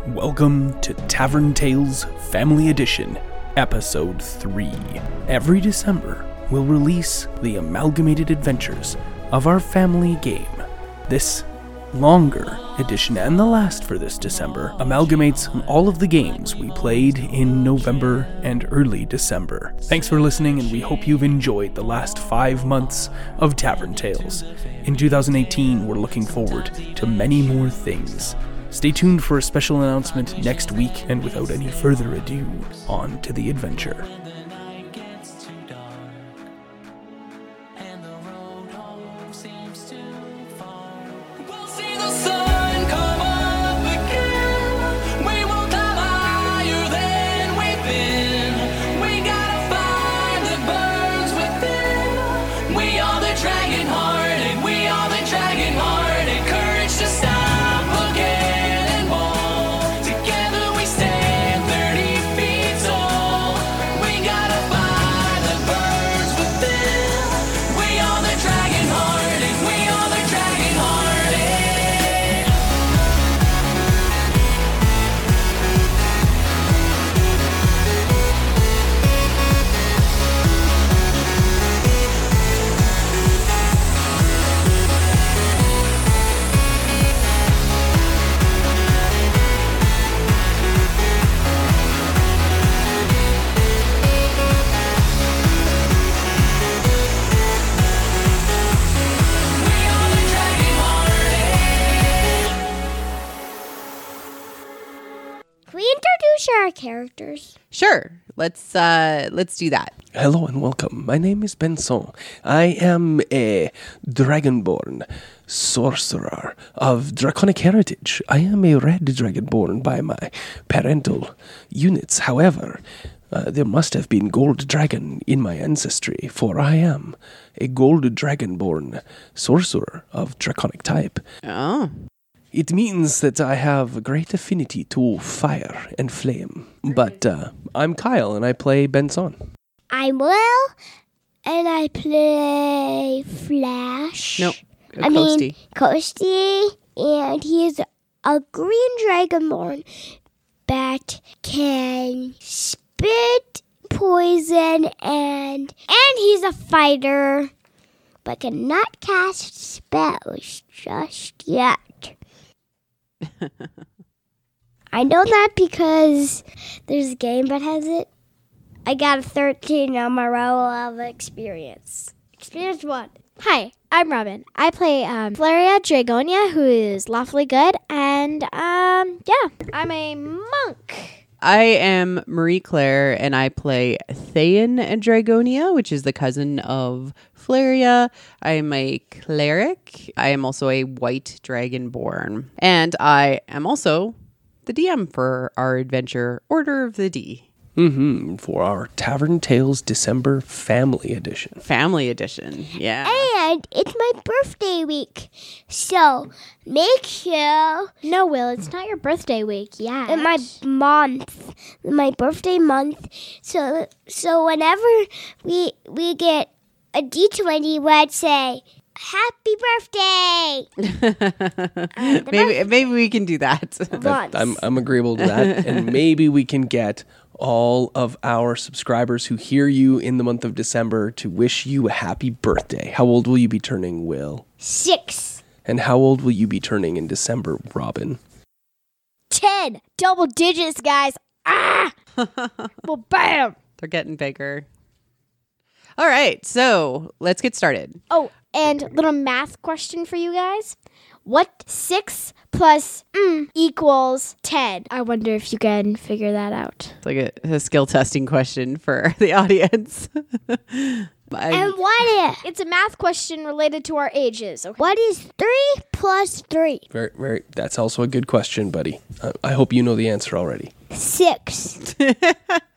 Welcome to Tavern Tales Family Edition, Episode 3. Every December, we'll release the amalgamated adventures of our family game. This longer edition, and the last for this December, amalgamates all of the games we played in November and early December. Thanks for listening, and we hope you've enjoyed the last 5 months of Tavern Tales. In 2018, we're looking forward to many more things. Stay tuned for a special announcement next week, and without any further ado, on to the adventure. Our characters. Sure. Let's do that. Hello and welcome. My name is Benson. I am a Dragonborn sorcerer of draconic heritage. I am a red Dragonborn by my parental units. However, there must have been gold dragon in my ancestry, for I am a gold Dragonborn sorcerer of draconic type. Oh. It means that I have a great affinity to fire and flame. But I'm Kyle, and I play Benson. I'm Will, and I play Flash. Nope. Coasty. Coasty, and he's a green dragonborn that can spit poison, and he's a fighter, but cannot cast spells just yet. I know that because there's a game that has it. I got a 13 on my roll of experience. Experience 1. Hi, I'm Robin. I play Flaria Dragonia, who is lawfully good, and I'm a monk. I am Marie Claire, and I play Thayan Dragonia, which is the cousin of Flaria. I am a cleric. I am also a white dragonborn. And I am also the DM for our adventure, Order of the D. For our Tavern Tales December Family Edition. Family Edition, yeah. And it's my birthday week. So make sure... No, Will, it's not your birthday week yet. In my birthday month. So whenever we get a D20, we'd say, Happy birthday! Maybe we can do that. I'm agreeable to that. And maybe we can get all of our subscribers who hear you in the month of December to wish you a happy birthday. How old will you be turning, Will? 6. And how old will you be turning in December, Robin? 10. Double digits, guys. Ah! Well, bam! They're getting bigger. All right, so let's get started. Oh, and little math question for you guys. What 6 plus equals 10? I wonder if you can figure that out. It's like a skill testing question for the audience. And what It's a math question related to our ages. Okay? What is 3 plus 3? Very. That's also a good question, buddy. I hope you know the answer already. 6.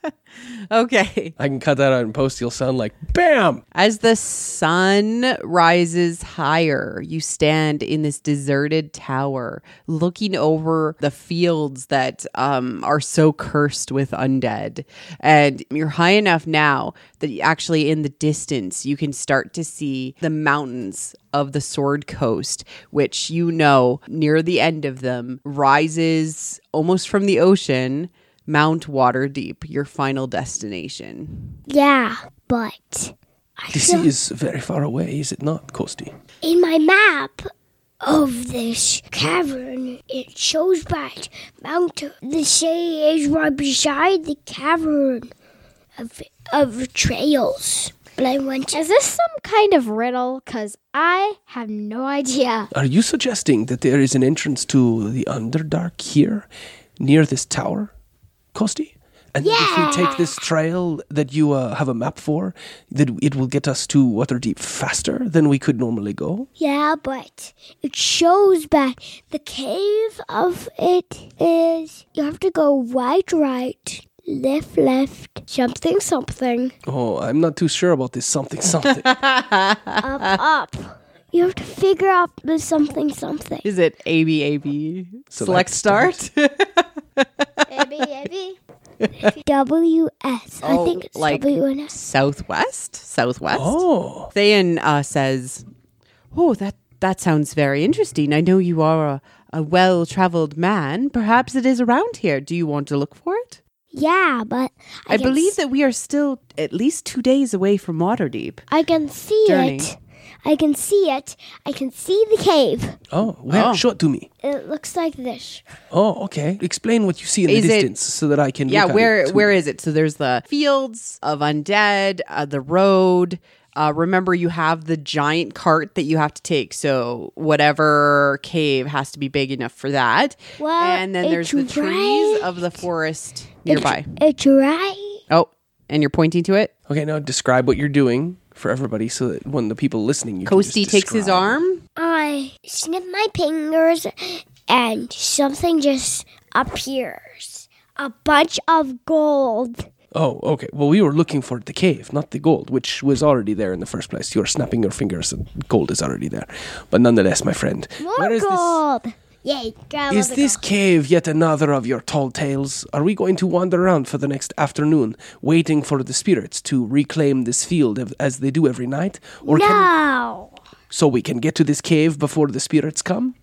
Okay. I can cut that out in post. You'll sound like BAM! As the sun rises higher, you stand in this deserted tower looking over the fields that are so cursed with undead. And you're high enough now that actually in the distance you can start to see the mountains of the Sword Coast, which near the end of them rises almost from the ocean, Mount Waterdeep, your final destination. Yeah, but The sea is very far away, is it not, Kosti? in my map of this cavern, it shows that the sea is right beside the cavern of trails. But I went. Is this some kind of riddle? Because I have no idea. Are you suggesting that there is an entrance to the Underdark here, near this tower, Kosti? And that if we take this trail that you have a map for, that it will get us to Waterdeep faster than we could normally go? Yeah, but it shows that the cave of it is. You have to go right, left, something, Oh, I'm not too sure about this something. up. You have to figure out the something. Is it ABAB? Select start? WS. I think it's like WS. Southwest? Oh. Thayan says, "Oh, that sounds very interesting. I know you are a well-traveled man. Perhaps it is around here. Do you want to look for it?" Yeah, but I believe that we are still at least 2 days away from Waterdeep. I can see Journey. it. I can see it. I can see the cave. Oh, where? Oh. Show it to me. It looks like this. Oh, okay. Explain what you see in the Is it- distance so that I can Yeah, look at it too. where is it? So there's the fields of undead, the road. Remember, you have the giant cart that you have to take. So whatever cave has to be big enough for that. Well, And then there's the it's trees right- of the forest nearby. It's right. Oh, and you're pointing to it? Okay, now describe what you're doing for everybody so that when the people listening, you can Kosti just takes his describe. arm. I snip my fingers and something just appears. A bunch of gold. Oh, okay. Well, we were looking for the cave, not the gold, which was already there in the first place. You were snapping your fingers and gold is already there. But nonetheless, my friend, More where is gold. Yay, grab all Is the this gold. cave yet another of your tall tales? Are we going to wander around for the next afternoon, waiting for the spirits to reclaim this field as they do every night? Or No. so we can get to this cave before the spirits come?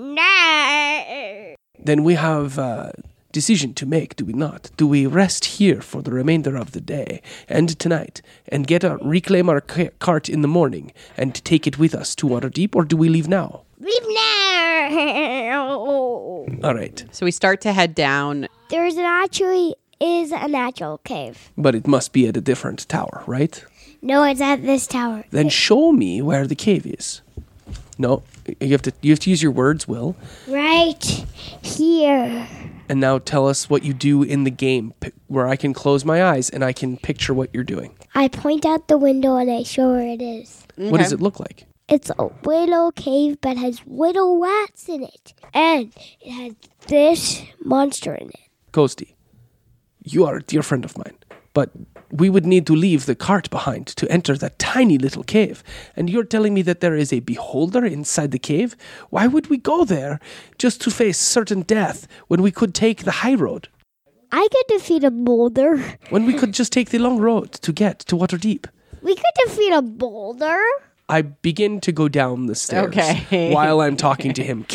No. Then we have a decision to make, do we not? Do we rest here for the remainder of the day and tonight and reclaim our cart in the morning and take it with us to Waterdeep, or do we leave now? Leave now. All right, So we start to head down. There's a natural cave. but it must be at a different tower, right? No, it's at this tower. Then show me where the cave is. No, you have to use your words, Will. Right here. And now tell us what you do in the game, where I can close my eyes and I can picture what you're doing. I point out the window and I show where it is. What does it look like? It's a little cave that has little rats in it. And it has this monster in it. Kosti, you are a dear friend of mine, but we would need to leave the cart behind to enter that tiny little cave. And you're telling me that there is a beholder inside the cave? Why would we go there just to face certain death when we could take the high road? I could defeat a boulder. When we could just take the long road to get to Waterdeep? We could defeat a boulder. I begin to go down the stairs Okay. while I'm talking to him,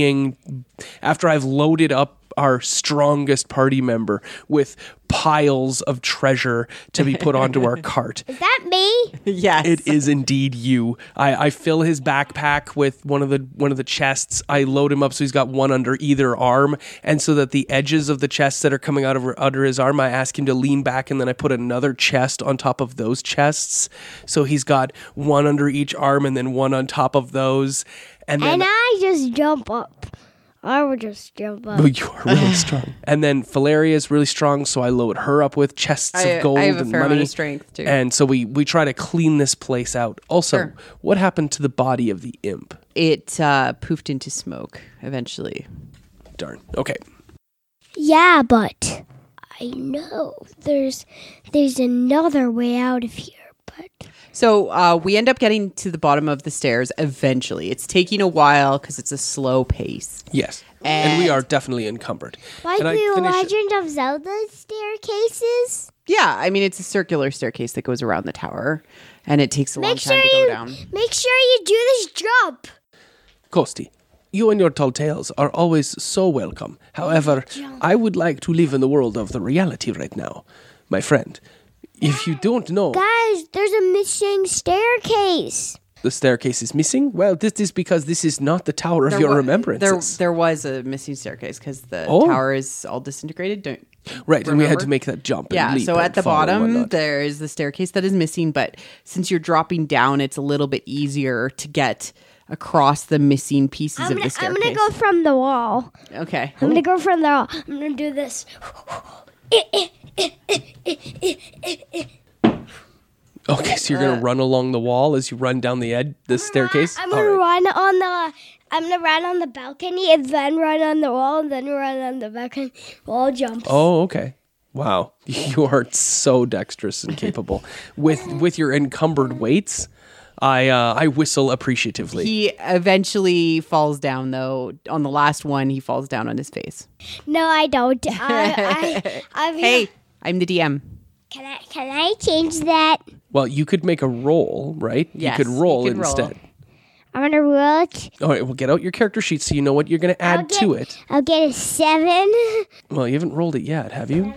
after I've loaded up our strongest party member with piles of treasure to be put onto our cart. Is that me? Yes. It is indeed you. I fill his backpack with one of the chests. I load him up so he's got one under either arm, and so that the edges of the chests that are coming out of under his arm, I ask him to lean back, and then I put another chest on top of those chests. So he's got one under each arm and then one on top of those. And then And I just jump up. I would just jump up. Oh, you are really strong. And then Valeria is really strong, so I load her up with chests of gold I have a and fair amount money. of strength, too. And so we try to clean this place out. Also, Sure. what happened to the body of the imp? It poofed into smoke eventually. Darn. Okay. Yeah, but I know there's another way out of here, but So we end up getting to the bottom of the stairs eventually. It's taking a while because it's a slow pace. Yes. And we are definitely encumbered. like And I the finish- Legend of Zelda staircases. Yeah, I mean, it's a circular staircase that goes around the tower, and it takes a long time to go down. Make sure you do this jump. Kosti, you and your tall tales are always so welcome. However, I would like to live in the world of the reality right now. My friend, if you don't know Guys, there's a missing staircase. the staircase is missing, well, this is because this is not the Tower of your remembrances. There was a missing staircase because the Oh. tower is all disintegrated. Right, and we had remember? to make that jump. Yeah, and leap so and at the fall and bottom, whatnot. there is the staircase that is missing, but since you're dropping down, it's a little bit easier to get across the missing pieces of the I'm staircase. gonna go from the wall. Okay. I'm gonna go from the wall. I'm gonna do this. Okay, so you're gonna run along the wall as you run down the staircase. I'm All gonna right. run on the balcony and then run on the wall and then run on the balcony. Wall jumps. Oh, okay. Wow, you are so dexterous and capable with your encumbered weights. I whistle appreciatively. He eventually falls down, though. On the last one, he falls down on his face. No, I don't. I'm Hey, I'm the DM. Can I change that? Well, you could make a roll, right? Yes, you could roll you could roll. instead. I'm gonna roll it. All right, well, get out your character sheet so you know what you're going to add to it. I'll get a 7. Well, you haven't rolled it yet, have you?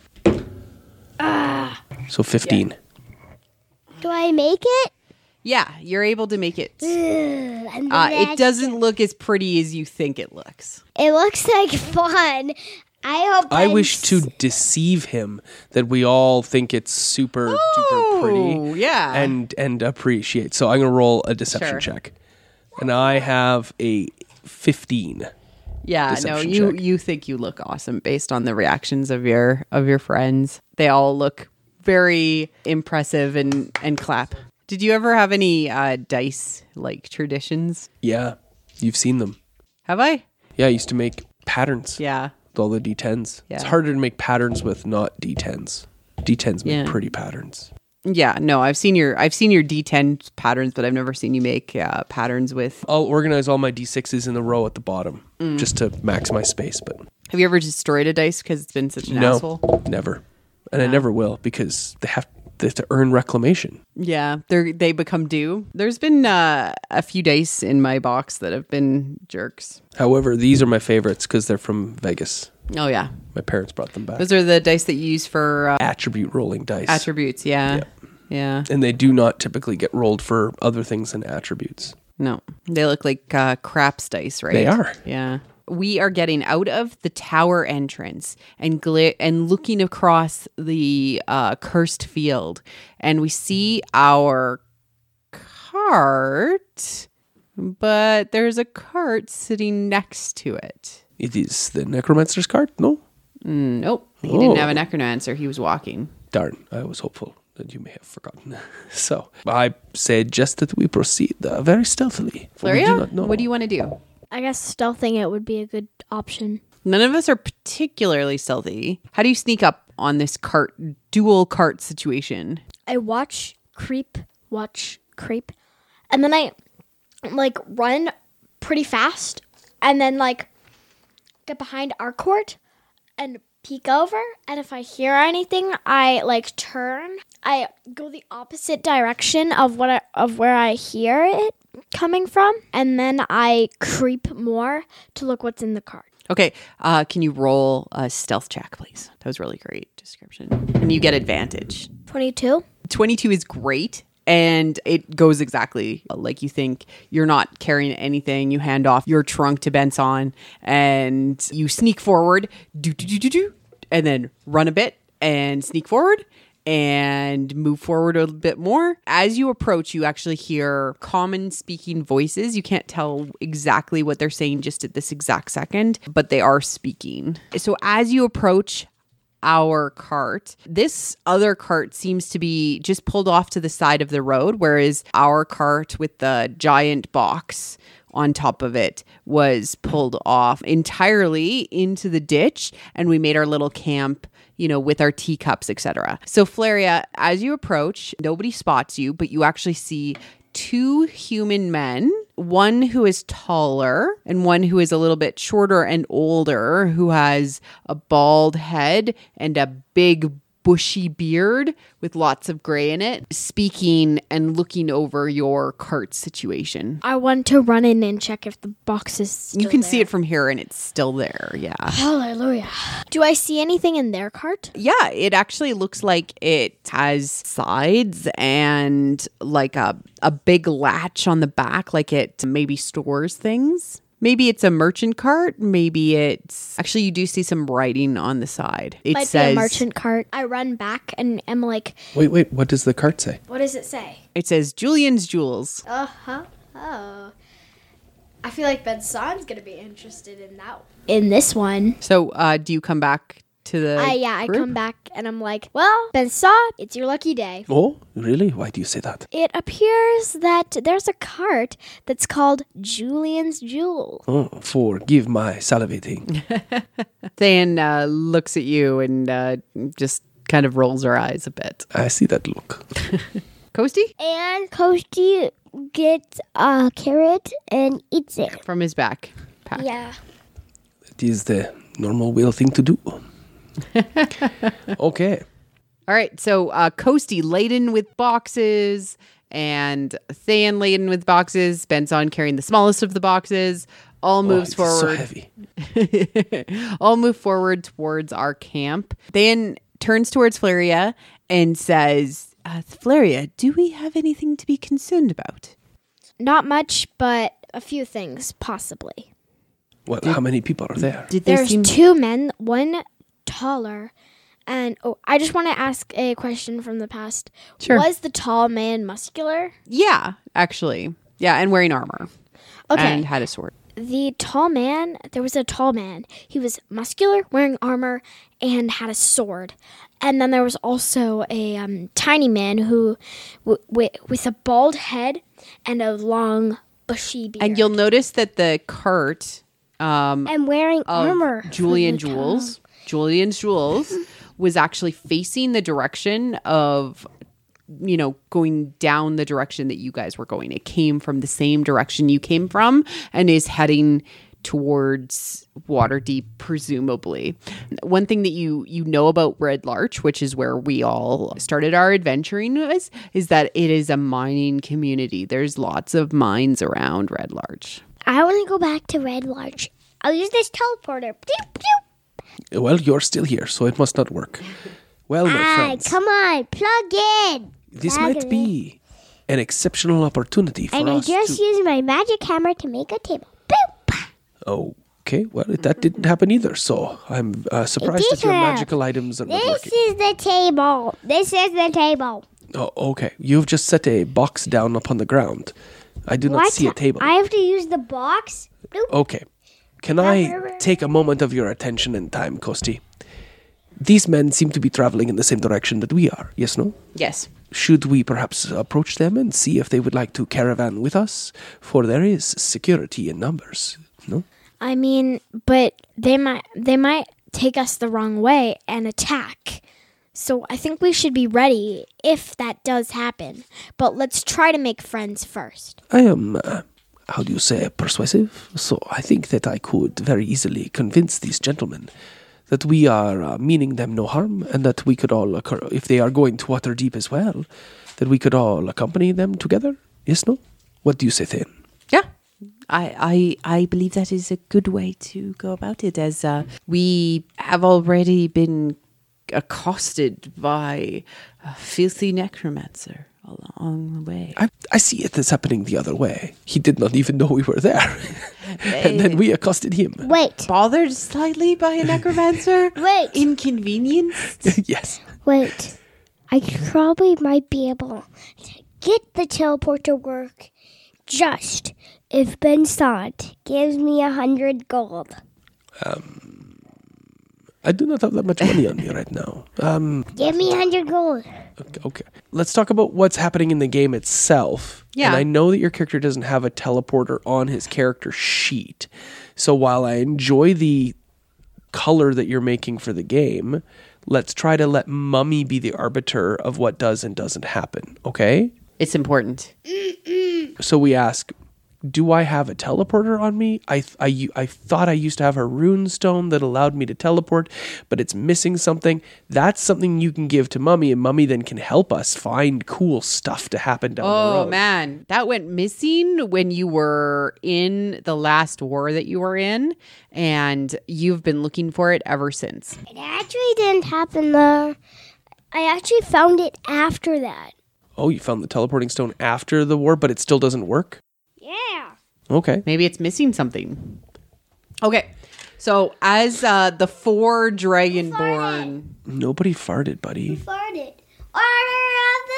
So 15. Do I make it? Yeah, you're able to make it. And It doesn't look as pretty as you think it looks. It looks like fun. I wish to deceive him that we all think it's super duper pretty. Oh, yeah. And appreciate. So I'm going to roll a deception Sure. check. And I have a 15. Yeah, no, Deception you check. you think you look awesome based on the reactions of your friends. They all look very impressive and clap. Did you ever have any dice like traditions? Yeah, you've seen them. Have I? Yeah, I used to make patterns Yeah. with all the D10s. Yeah. It's harder to make patterns with not D10s. D10s make Yeah. pretty patterns. Yeah, no, I've seen your D10 patterns, but I've never seen you make patterns with. I'll organize all my D6s in a row at the bottom just to maximize space, but Have you ever destroyed a dice because it's been such an no, asshole? never. And I never will because they have to earn reclamation. Yeah, they become due. There's been a few dice in my box that have been jerks. However, these are my favorites because they're from Vegas. Oh yeah, My parents brought them back. those are the dice that you use for Attribute rolling dice. attributes. Yeah, yeah. And they do not typically get rolled for other things than attributes. No, they look like craps dice, right? They are. Yeah. We are getting out of the tower entrance and looking across the cursed field, and we see our cart, but there's a cart sitting next to it. It is the necromancer's cart? No? Nope, he Oh. didn't have a necromancer. He was walking. Darn, I was hopeful that you may have forgotten. So I said just that we proceed very stealthily. for we do Flaria, not know. what do you want to do? I guess stealthing it would be a good option. None of us are particularly stealthy. How do you sneak up on this dual cart situation? I watch creep, and then I like run pretty fast, and then like get behind our court and peek over. And if I hear anything, I like turn. I go the opposite direction of where I hear it coming from, and then I creep more to look what's in the cart. Okay, can you roll a stealth check, please? That was really great description. And you get advantage. 22. 22 is great, and it goes exactly like you think. You're not carrying anything. You hand off your trunk to Benson, and you sneak forward, and then run a bit, and sneak forward, and move forward a little bit more. As you approach, you actually hear common speaking voices. You can't tell exactly what they're saying just at this exact second, but they are speaking. So as you approach our cart, this other cart seems to be just pulled off to the side of the road, whereas our cart with the giant box on top of it was pulled off entirely into the ditch, and we made our little camp, with our teacups, etc. So Flaria, as you approach, nobody spots you, but you actually see 2 human men, one who is taller and one who is a little bit shorter and older, who has a bald head and a big bushy beard with lots of gray in it, speaking and looking over your cart situation. I want to run in and check if the box is still You can there. see it from here and it's still there, yeah. Hallelujah. Do I see anything in their cart? Yeah, it actually looks like it has sides and like a big latch on the back, like it maybe stores things. Maybe it's a merchant cart. Maybe it's... Actually, you do see some writing on the side. It Might says... be a merchant cart. I run back and am like, Wait, what does the cart say? what does it say? It says Julian's Jewels. Uh-huh. Oh. I feel like Ben Son's going to be interested in that. In this one. So, do you come back to the I group? come back and I'm like, well, Ben Son, it's your lucky day. Oh, really? Why do you say that? It appears that there's a cart that's called Julian's Jewel. Oh, forgive my salivating. Dan looks at you and just kind of rolls her eyes a bit. I see that look. Kosti? And Kosti gets a carrot and eats it. From his backpack. Yeah. It is the normal whale thing to do. Okay. All right, so Kosti laden with boxes and Thayan laden with boxes. Benson carrying the smallest of the boxes. All moves it is so forward. heavy. All move forward towards our camp. Thayan turns towards Flaria and says, Flaria, do we have anything to be concerned about? Not much, but a few things, possibly. Well, how many people are there? Did they There's seem... 2 men, one taller, and I just want to ask a question from the past. Sure. Was the tall man muscular? Yeah, actually. Yeah, and wearing armor. Okay. And had a sword. The tall man, there was a tall man. He was muscular, wearing armor, and had a sword. And then there was also a tiny man who, with a bald head and a long, bushy beard. And you'll notice that the cart And wearing of armor. Julian's Jewels was actually facing the direction of, going down the direction that you guys were going. It came from the same direction you came from and is heading towards Waterdeep, presumably. One thing that you know about Red Larch, which is where we all started our adventuring with, is that it is a mining community. There's lots of mines around Red Larch. I want to go back to Red Larch. I'll use this teleporter. Pew, pew. Well, you're still here, so it must not work. Well, my friends, Come on, plug in. this plug might it be an exceptional opportunity for And I us just to... used my magic hammer to make a table. Boop. Okay, well, that didn't happen either, so I'm surprised It that your did have. magical items are not This working. is the table. This is the table. Oh, okay. You've just set a box down upon the ground. I do not see a table. I have to use the box. Bloop. Okay. Can I take a moment of your attention and time, Kosti? These men seem to be traveling in the same direction that we are, yes, no? Yes. Should we perhaps approach them and see if they would like to caravan with us? For there is security in numbers, no? I mean, but they might take us the wrong way and attack. So I think we should be ready if that does happen. But let's try to make friends first. I am, how do you say, persuasive? So I think that I could very easily convince these gentlemen that we are meaning them no harm and that we could all, if they are going to Waterdeep as well, that we could all accompany them together. Yes, no? What do you say, Thane? Yeah. I believe that is a good way to go about it, as we have already been accosted by a filthy necromancer along the way. I see it as happening the other way. He did not even know we were there. And then we accosted him. Wait. Bothered slightly by a necromancer? Wait. Inconvenienced? Yes. Wait. I probably might be able to get the teleporter work just if Ben Sant gives me 100 gold. I do not have that much money on me right now. Give me 100 gold. Okay. Let's talk about what's happening in the game itself. Yeah. And I know that your character doesn't have a teleporter on his character sheet. So while I enjoy the color that you're making for the game, let's try to let Mummy be the arbiter of what does and doesn't happen. Okay? It's important. So we ask, do I have a teleporter on me? I thought I used to have a rune stone that allowed me to teleport, but it's missing something. That's something you can give to Mummy, and Mummy then can help us find cool stuff to happen down the road. Oh, man. That went missing when you were in the last war that you were in, and you've been looking for it ever since. It actually didn't happen there. I actually found it after that. Oh, you found the teleporting stone after the war, but it still doesn't work? Yeah. Okay. Maybe it's missing something. Okay. So as the 4 Dragonborn... Nobody farted, buddy. Farted. Order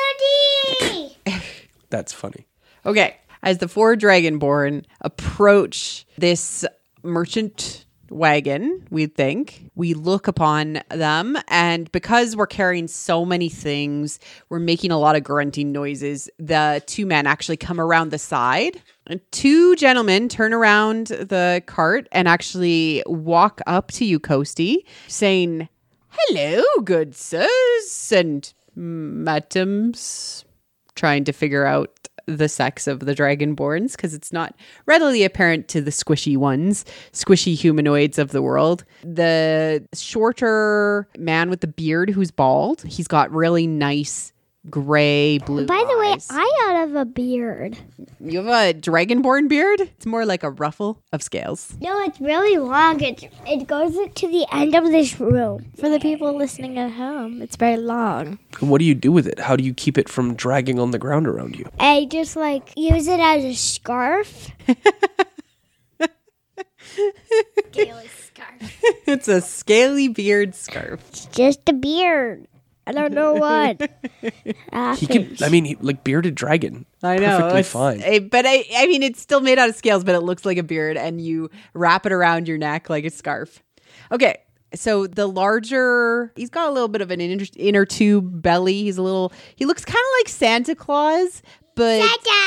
of the D! That's funny. Okay. As the 4 Dragonborn approach this merchant wagon, we think, we look upon them, and because we're carrying so many things, we're making a lot of grunting noises. The 2 men actually come around the side, and 2 gentlemen turn around the cart and actually walk up to you, Coasty, saying, "Hello, good sirs and madams," trying to figure out the sex of the Dragonborns, because it's not readily apparent to the squishy humanoids of the world. The shorter man with the beard who's bald, he's got really nice gray blue By the way, eyes. I have a beard. You have a Dragonborn beard? It's more like a ruffle of scales. No, it's really long. It goes to the end of this room. For the people listening at home, it's very long. And what do you do with it? How do you keep it from dragging on the ground around you? I just use it as a scarf. Gaily scarf. It's a scaly beard scarf. It's just a beard. I don't know what. He can, like bearded dragon. I know. Perfectly It's, fine. but I mean, it's still made out of scales, but it looks like a beard, and you wrap it around your neck like a scarf. Okay. So the larger, he's got a little bit of an inner tube belly. He looks kind of like Santa Claus, but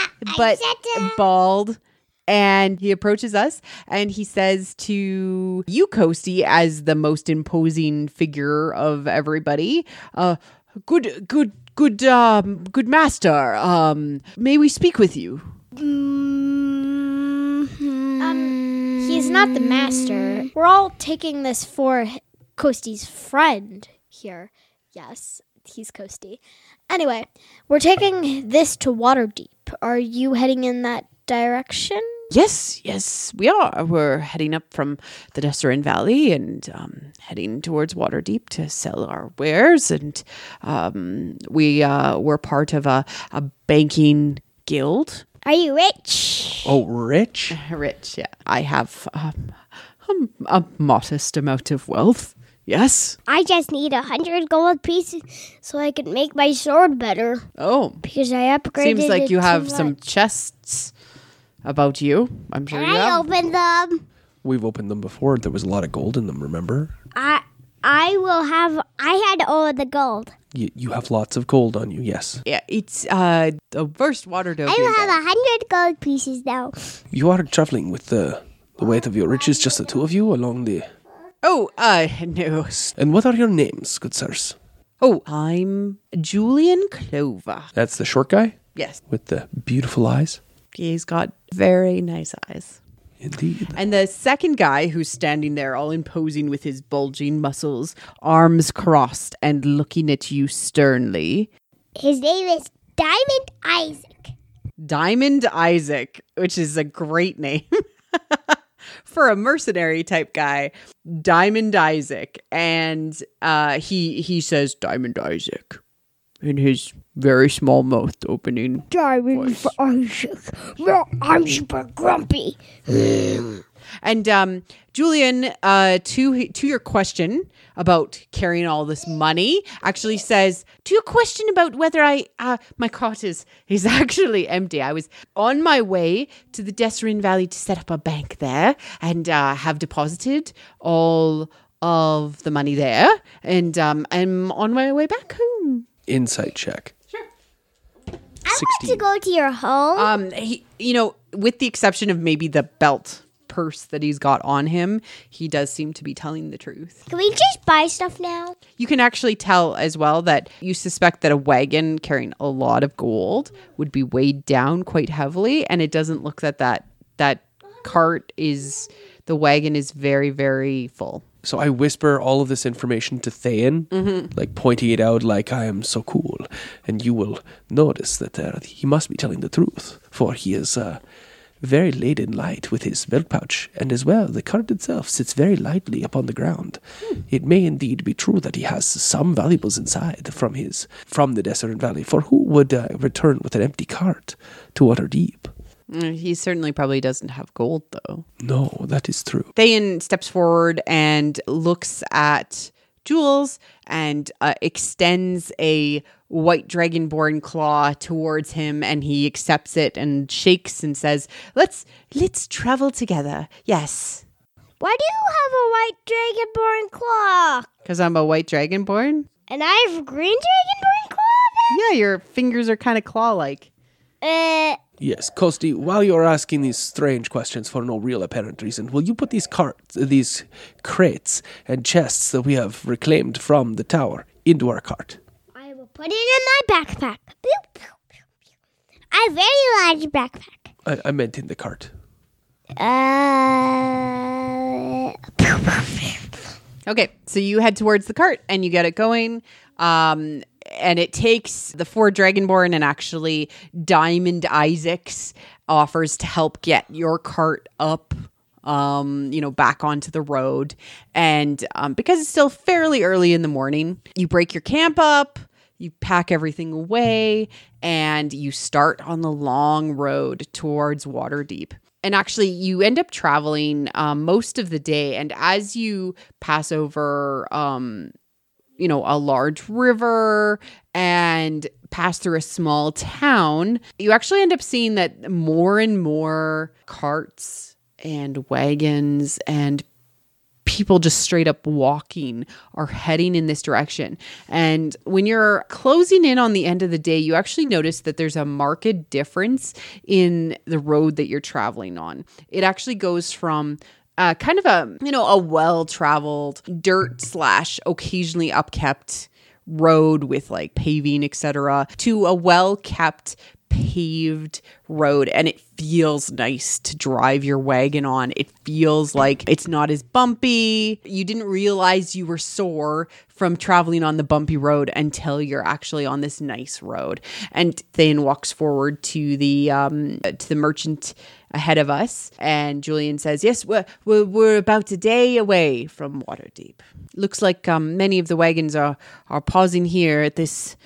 bald. And he approaches us and he says to you, Coasty, as the most imposing figure of everybody, good master. May we speak with you? He's not the master. We're all taking this for Coasty's friend here. Yes, he's Coasty. Anyway, we're taking this to Waterdeep. Are you heading in that direction? Yes, we are. We're heading up from the Desserin Valley and heading towards Waterdeep to sell our wares. And we're part of a banking guild. Are you rich? Oh, rich? Rich, yeah. I have a modest amount of wealth. Yes. I just need 100 gold pieces so I can make my sword better. Oh, Because I upgraded seems like it you too have some much. chests about you. I'm sure Can you I have. open them? We've opened them before. There was a lot of gold in them, remember? I had all of the gold. You have lots of gold on you, yes. Yeah, it's the first water dog. I will have 100 gold pieces now. You are traveling with the weight of your riches, just the 2 of you along the... Oh, no. And what are your names, good sirs? Oh, I'm Julian Clover. That's the short guy Yes, with the beautiful eyes? he's got very nice eyes. Indeed. And the second guy who's standing there all imposing with his bulging muscles, arms crossed and looking at you sternly. His name is Diamond Isaac. Diamond Isaac, which is a great name for a mercenary type guy. Diamond Isaac. And he says Diamond Isaac in his very small mouth opening. Diamond Isaac. Well, I'm super grumpy. And Julian, to your question about carrying all this money, actually says, to your question about whether my cot is actually empty. I was on my way to the Desserin Valley to set up a bank there and have deposited all of the money there, and I'm on my way back home. Insight check. I want to go to your home. With the exception of maybe the belt purse that he's got on him, he does seem to be telling the truth. Can we just buy stuff now? You can actually tell as well that you suspect that a wagon carrying a lot of gold would be weighed down quite heavily, and it doesn't look that cart is, the wagon is very, very full. So I whisper all of this information to Thayen, like pointing it out like I am so cool. And you will notice that he must be telling the truth, for he is very laden light with his belt pouch. And as well, the cart itself sits very lightly upon the ground. It may indeed be true that he has some valuables inside from the Desert Valley, for who would return with an empty cart to Waterdeep? He certainly probably doesn't have gold, though. No, that is true. Thayen steps forward and looks at Jules and extends a white dragonborn claw towards him, and he accepts it and shakes and says, Let's travel together. Yes. Why do you have a white dragonborn claw? Because I'm a white dragonborn? And I have a green dragonborn claw? Yeah, your fingers are kind of claw-like. Yes, Kosti, while you're asking these strange questions for no real apparent reason, will you put these crates and chests that we have reclaimed from the tower into our cart? I will put it in my backpack. I have a very large backpack. I meant in the cart. Okay, so you head towards the cart and you get it going. And it takes the 4 Dragonborn, and actually Diamond Isaacs offers to help get your cart up, back onto the road. And because it's still fairly early in the morning, you break your camp up, you pack everything away, and you start on the long road towards Waterdeep. And actually, you end up traveling most of the day. And as you pass over a large river and pass through a small town, you actually end up seeing that more and more carts and wagons and people just straight up walking are heading in this direction. And when you're closing in on the end of the day, you actually notice that there's a marked difference in the road that you're traveling on. It actually goes from kind of a well-traveled dirt / occasionally upkept road with like paving, etc., to a well-kept paved road, and it feels nice to drive your wagon on. It feels like it's not as bumpy. You didn't realize you were sore from traveling on the bumpy road until you're actually on this nice road. And Thayen walks forward to the merchant ahead of us, and Julian says, "Yes, we're about a day away from Waterdeep. Looks like many of the wagons are pausing here at this."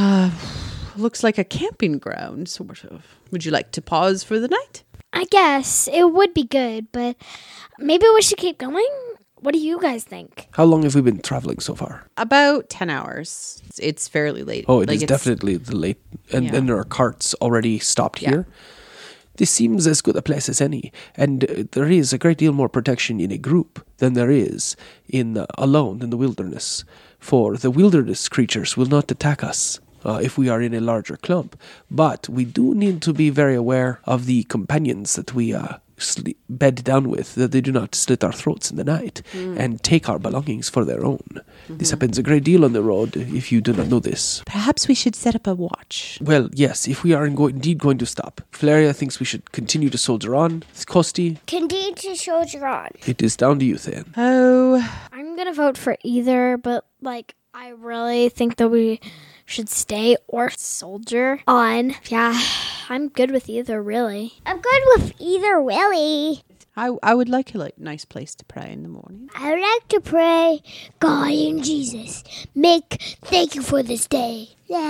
Looks like a camping ground, sort of. Would you like to pause for the night? I guess it would be good, but maybe we should keep going. What do you guys think? How long have we been traveling so far? About 10 hours. It's fairly late. Oh, it's definitely the late. And there are carts already stopped here. This seems as good a place as any, and there is a great deal more protection in a group than there is alone in the wilderness. For the wilderness creatures will not attack us if we are in a larger clump. But we do need to be very aware of the companions that we bed down with, that they do not slit our throats in the night and take our belongings for their own. Mm-hmm. This happens a great deal on the road, if you do not know this. Perhaps we should set up a watch. Well, yes, if we are indeed going to stop. Valeria thinks we should continue to soldier on. Kosti? Continue to soldier on. It is down to you, Thayen. Oh. I'm going to vote for either, but I really think that we should stay or soldier on. Yeah, I'm good with either, really. I'm good with either, really. I would like a nice place to pray in the morning. I would like to pray, God and Jesus, thank you for this day.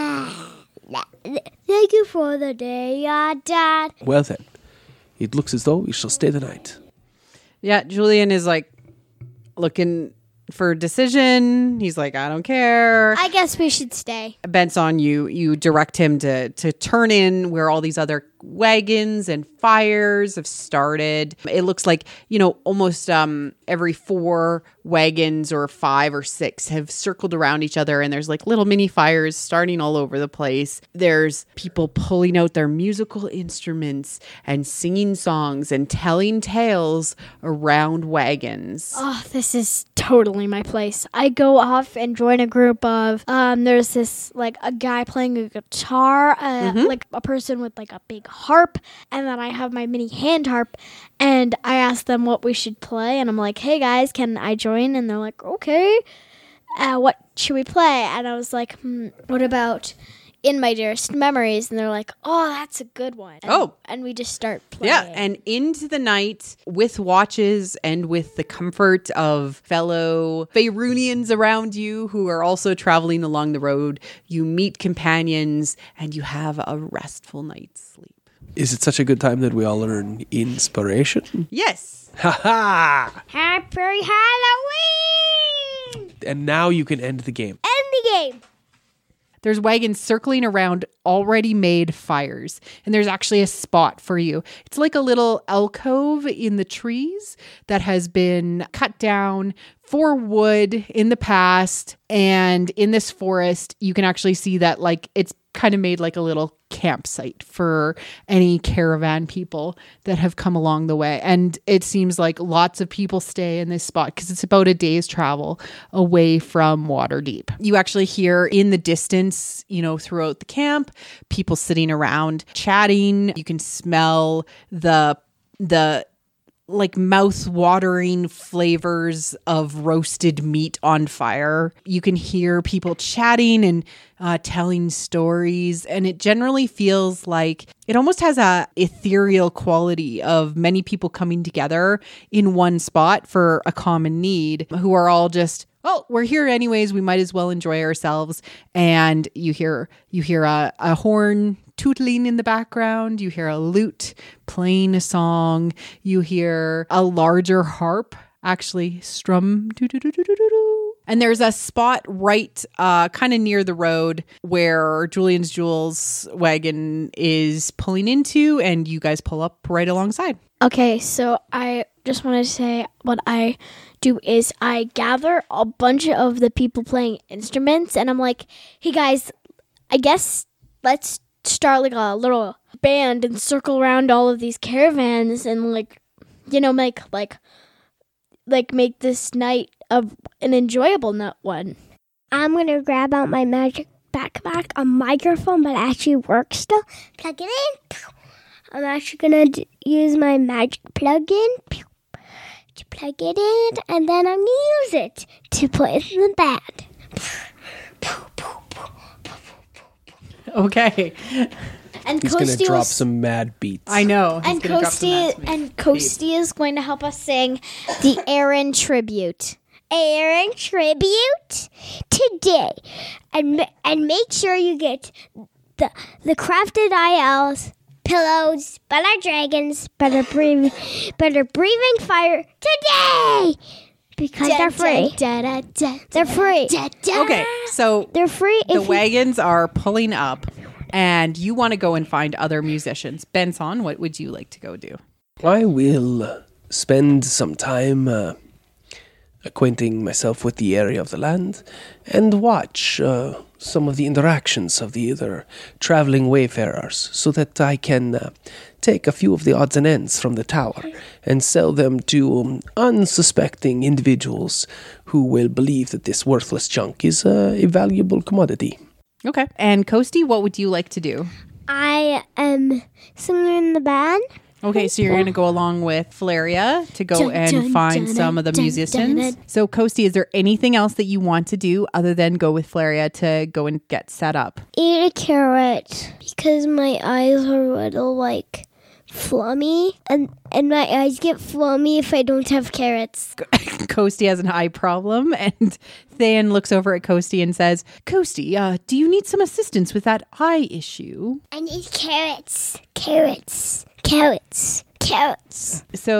Thank you for the day, Dad. Well then, it looks as though we shall stay the night. Yeah, Julian is looking for a decision. He's like, I don't care. I guess we should stay. Benson, you direct him to turn in where all these other wagons and fires have started. It looks like, almost every 4 wagons or 5 or 6 have circled around each other, and there's like little mini fires starting all over the place. There's people pulling out their musical instruments and singing songs and telling tales around wagons. Oh, this is totally my place. I go off and join a group of, there's this, like, a guy playing a guitar, like a person with like a big harp, and then I have my mini hand harp, and I ask them what we should play, and I'm like, hey guys, can I join? And they're like, okay, what should we play? And I was like, what about In My Dearest Memories? And they're like, oh, that's a good one. And we just start playing. Yeah, and into the night with watches and with the comfort of fellow Faerunians around you who are also traveling along the road, you meet companions and you have a restful night's sleep. Is it such a good time that we all earn inspiration? Yes. Ha ha! Happy Halloween! And now you can end the game. End the game. There's wagons circling around already made fires, and there's actually a spot for you. It's like a little alcove in the trees that has been cut down for wood in the past, and in this forest, you can actually see that like it's kind of made like a little campsite for any caravan people that have come along the way. And it seems like lots of people stay in this spot because it's about a day's travel away from Waterdeep. You actually hear in the distance, throughout the camp, people sitting around chatting. You can smell the like mouth-watering flavors of roasted meat on fire. You can hear people chatting and telling stories, and it generally feels like it almost has a ethereal quality of many people coming together in one spot for a common need, who are all just, oh, we're here anyways, we might as well enjoy ourselves. And you hear a horn tootling in the background. You hear a lute playing a song. You hear a larger harp actually strum. And there's a spot right kind of near the road where Julian's Jewels wagon is pulling into, and you guys pull up right alongside. Okay, so I just want to say what I do is I gather a bunch of the people playing instruments, and I'm like, hey guys, I guess let's start like a little band and circle around all of these caravans and make this night of an enjoyable one. I'm going to grab out my magic backpack, a microphone, but actually works still. Plug it in. I'm actually going to use my magic plug-in to plug it in, and then I'm going to use it to play in the band. Okay. And He's going to drop some mad beats. I know. And Coasty is going to help us sing the Aaron tribute. Aaron tribute today, and make sure you get the crafted ILs, pillows, better dragons, better breathing fire today. Because they're free. They're free. Okay, so they're free. The wagons are pulling up, and you want to go and find other musicians. Benson, what would you like to go do? I will spend some time acquainting myself with the area of the land and watch some of the interactions of the other traveling wayfarers so that I can take a few of the odds and ends from the tower and sell them to unsuspecting individuals who will believe that this worthless junk is a valuable commodity. Okay. And Coasty, what would you like to do? I am singing in the band. Okay, so you're going to go along with Valeria to go and find some of the musicians. So, Coasty, is there anything else that you want to do other than go with Valeria to go and get set up? Eat a carrot because my eyes are a little flummy, and my eyes get flummy if I don't have carrots. Coasty has an eye problem, and Thayan looks over at Coasty and says, Coasty, do you need some assistance with that eye issue? I need carrots. So So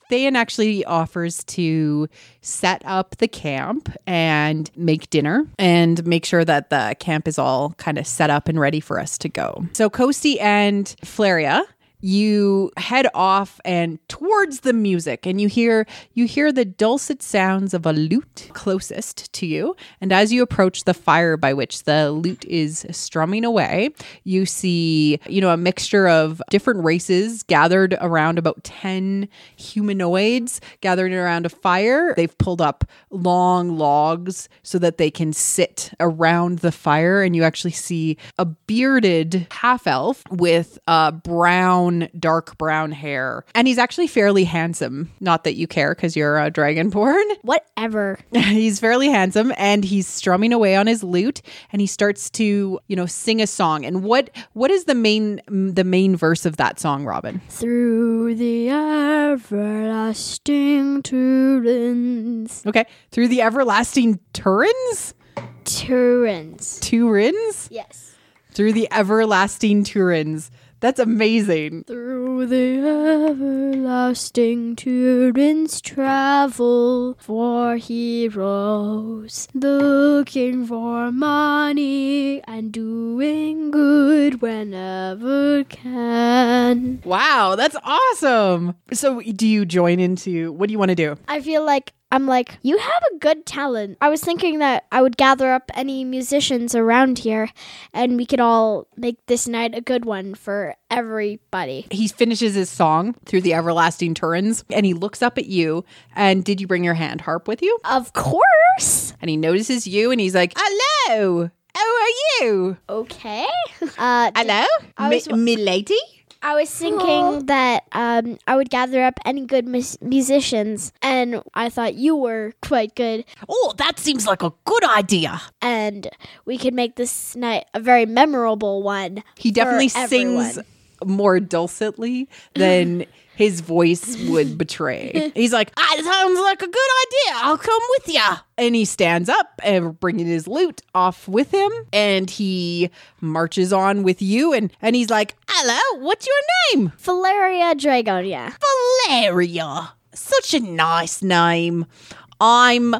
Thayen actually offers to set up the camp and make dinner and make sure that the camp is all kind of set up and ready for us to go. So Kosti and Flaria, you head off and towards the music, and you hear the dulcet sounds of a lute closest to you. And as you approach the fire by which the lute is strumming away, you see, a mixture of different races gathered around, about 10 humanoids gathered around a fire. They've pulled up long logs so that they can sit around the fire, and you actually see a bearded half elf with dark brown hair. And he's actually fairly handsome. Not that you care because you're a dragonborn. Whatever. He's fairly handsome, and he's strumming away on his lute, and he starts to, sing a song. And what is the main verse of that song, Robin? Through the everlasting Turins. Okay. Through the everlasting Turins? Turins? Yes. Through the everlasting Turins. That's amazing. Through the everlasting Turins travel for heroes, looking for money and doing good whenever can. Wow, that's awesome. So do you join into, what do you want to do? I feel like you have a good talent. I was thinking that I would gather up any musicians around here and we could all make this night a good one for everybody. He finishes his song, Through the Everlasting Turins, and he looks up at you. And did you bring your hand harp with you? Of course. And he notices you and he's like, hello, how are you? Okay. Hello, milady? I was thinking that I would gather up any good musicians, and I thought you were quite good. Oh, that seems like a good idea. And we could make this night a very memorable one. He definitely sings more dulcetly than his voice would betray. He's like, that sounds like a good idea. I'll come with ya. And he stands up and bringing his lute off with him. And he marches on with you. And he's like, hello, what's your name? Valeria Dragonia. Valeria. Such a nice name. I'm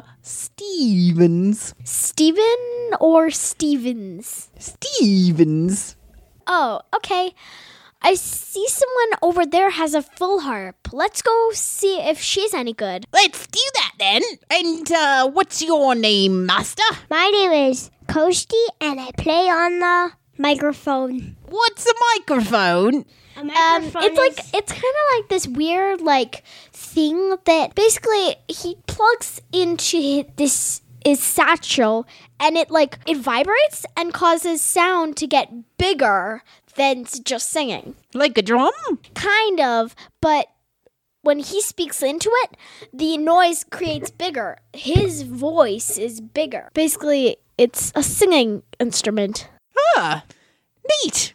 Stevens. Steven or Stevens? Stevens. Oh, okay. I see someone over there has a full harp. Let's go see if she's any good. Let's do that then. And what's your name, master? My name is Kosti, and I play on the microphone. What's a microphone? A microphone it's kind of like this weird thing that basically he plugs into his satchel, and it vibrates and causes sound to get bigger than just singing. Like a drum? Kind of, but when he speaks into it, the noise creates bigger. His voice is bigger. Basically, it's a singing instrument. Ah, neat.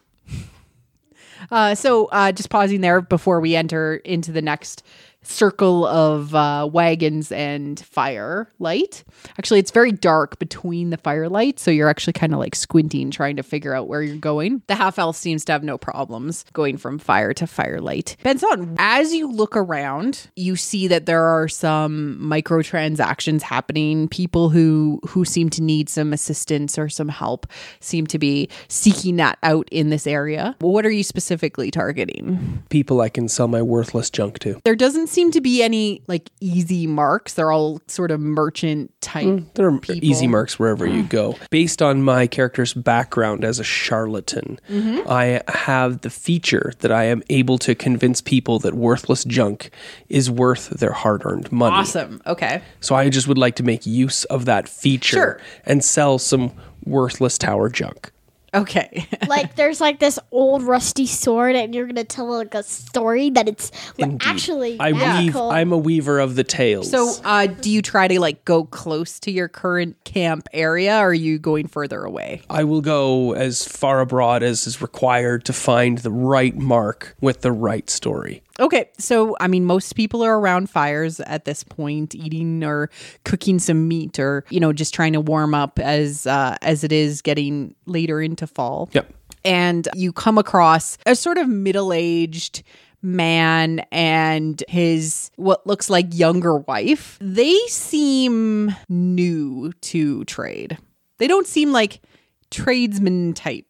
So just pausing there before we enter into the next circle of wagons and firelight. Actually, it's very dark between the firelight, so you're actually kind of squinting, trying to figure out where you're going. The half-elf seems to have no problems going from fire to firelight. Benson, as you look around, you see that there are some microtransactions happening. People who seem to need some assistance or some help seem to be seeking that out in this area. What are you specifically targeting? People I can sell my worthless junk to. There doesn't seem to be any easy marks. They're all sort of merchant type. There are people. easy marks wherever you go. Based on my character's background as a charlatan, I have the feature that I am able to convince people that worthless junk is worth their hard-earned money. Awesome. Okay. So I just would like to make use of that feature and sell some worthless tower junk. Okay. There's this old rusty sword, and you're gonna tell a story that it's actually magical. I'm a weaver of the tales. So do you try to go close to your current camp area, or are you going further away? I will go as far abroad as is required to find the right mark with the right story. Okay, so most people are around fires at this point, eating or cooking some meat, or just trying to warm up as it is getting later into fall. Yep. And you come across a sort of middle-aged man and his what looks like younger wife, they seem new to trade. They don't seem like tradesman type.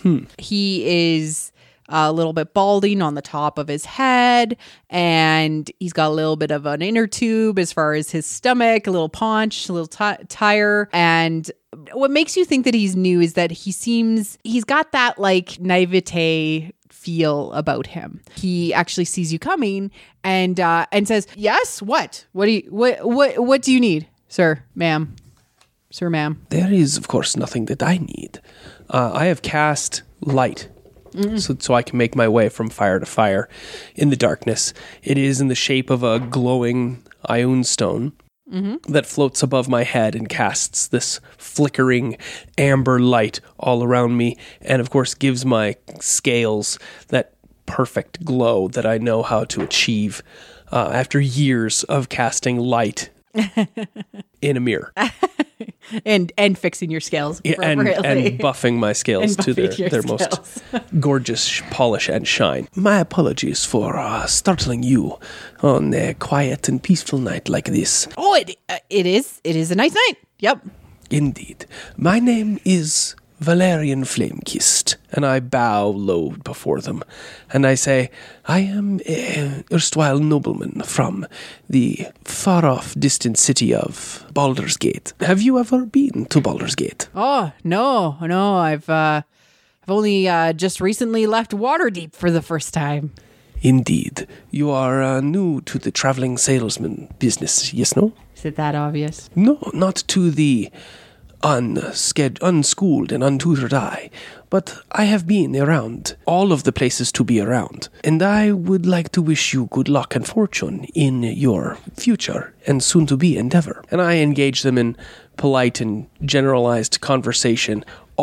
He is a little bit balding on the top of his head, and he's got a little bit of an inner tube as far as his stomach, a little paunch, a little tire. And what makes you think that he's new is that he's got that like naivete feel about him. He actually sees you coming and says, "Yes, what do you need, sir, ma'am? Sir, ma'am." There is, of course, nothing that I need. I have cast light. So I can make my way from fire to fire in the darkness. It is in the shape of a glowing Ioun stone that floats above my head and casts this flickering amber light all around me, and of course gives my scales that perfect glow that I know how to achieve after years of casting light in a mirror. and fixing your scales and buffing my scales to their most gorgeous polish and shine. My apologies for startling you on a quiet and peaceful night like this. Oh, it is a nice night. Yep. Indeed. My name is Valerian Flamekist, and I bow low before them, and I say, I am an erstwhile nobleman from the far-off distant city of Baldur's Gate. Have you ever been to Baldur's Gate? Oh, no, I've only just recently left Waterdeep for the first time. Indeed. You are new to the traveling salesman business, yes, no? Is it that obvious? No, not to the unschooled and untutored eye, but I have been around all of the places to be around, and I would like to wish you good luck and fortune in your future and soon-to-be endeavor. And I engage them in polite and generalized conversation,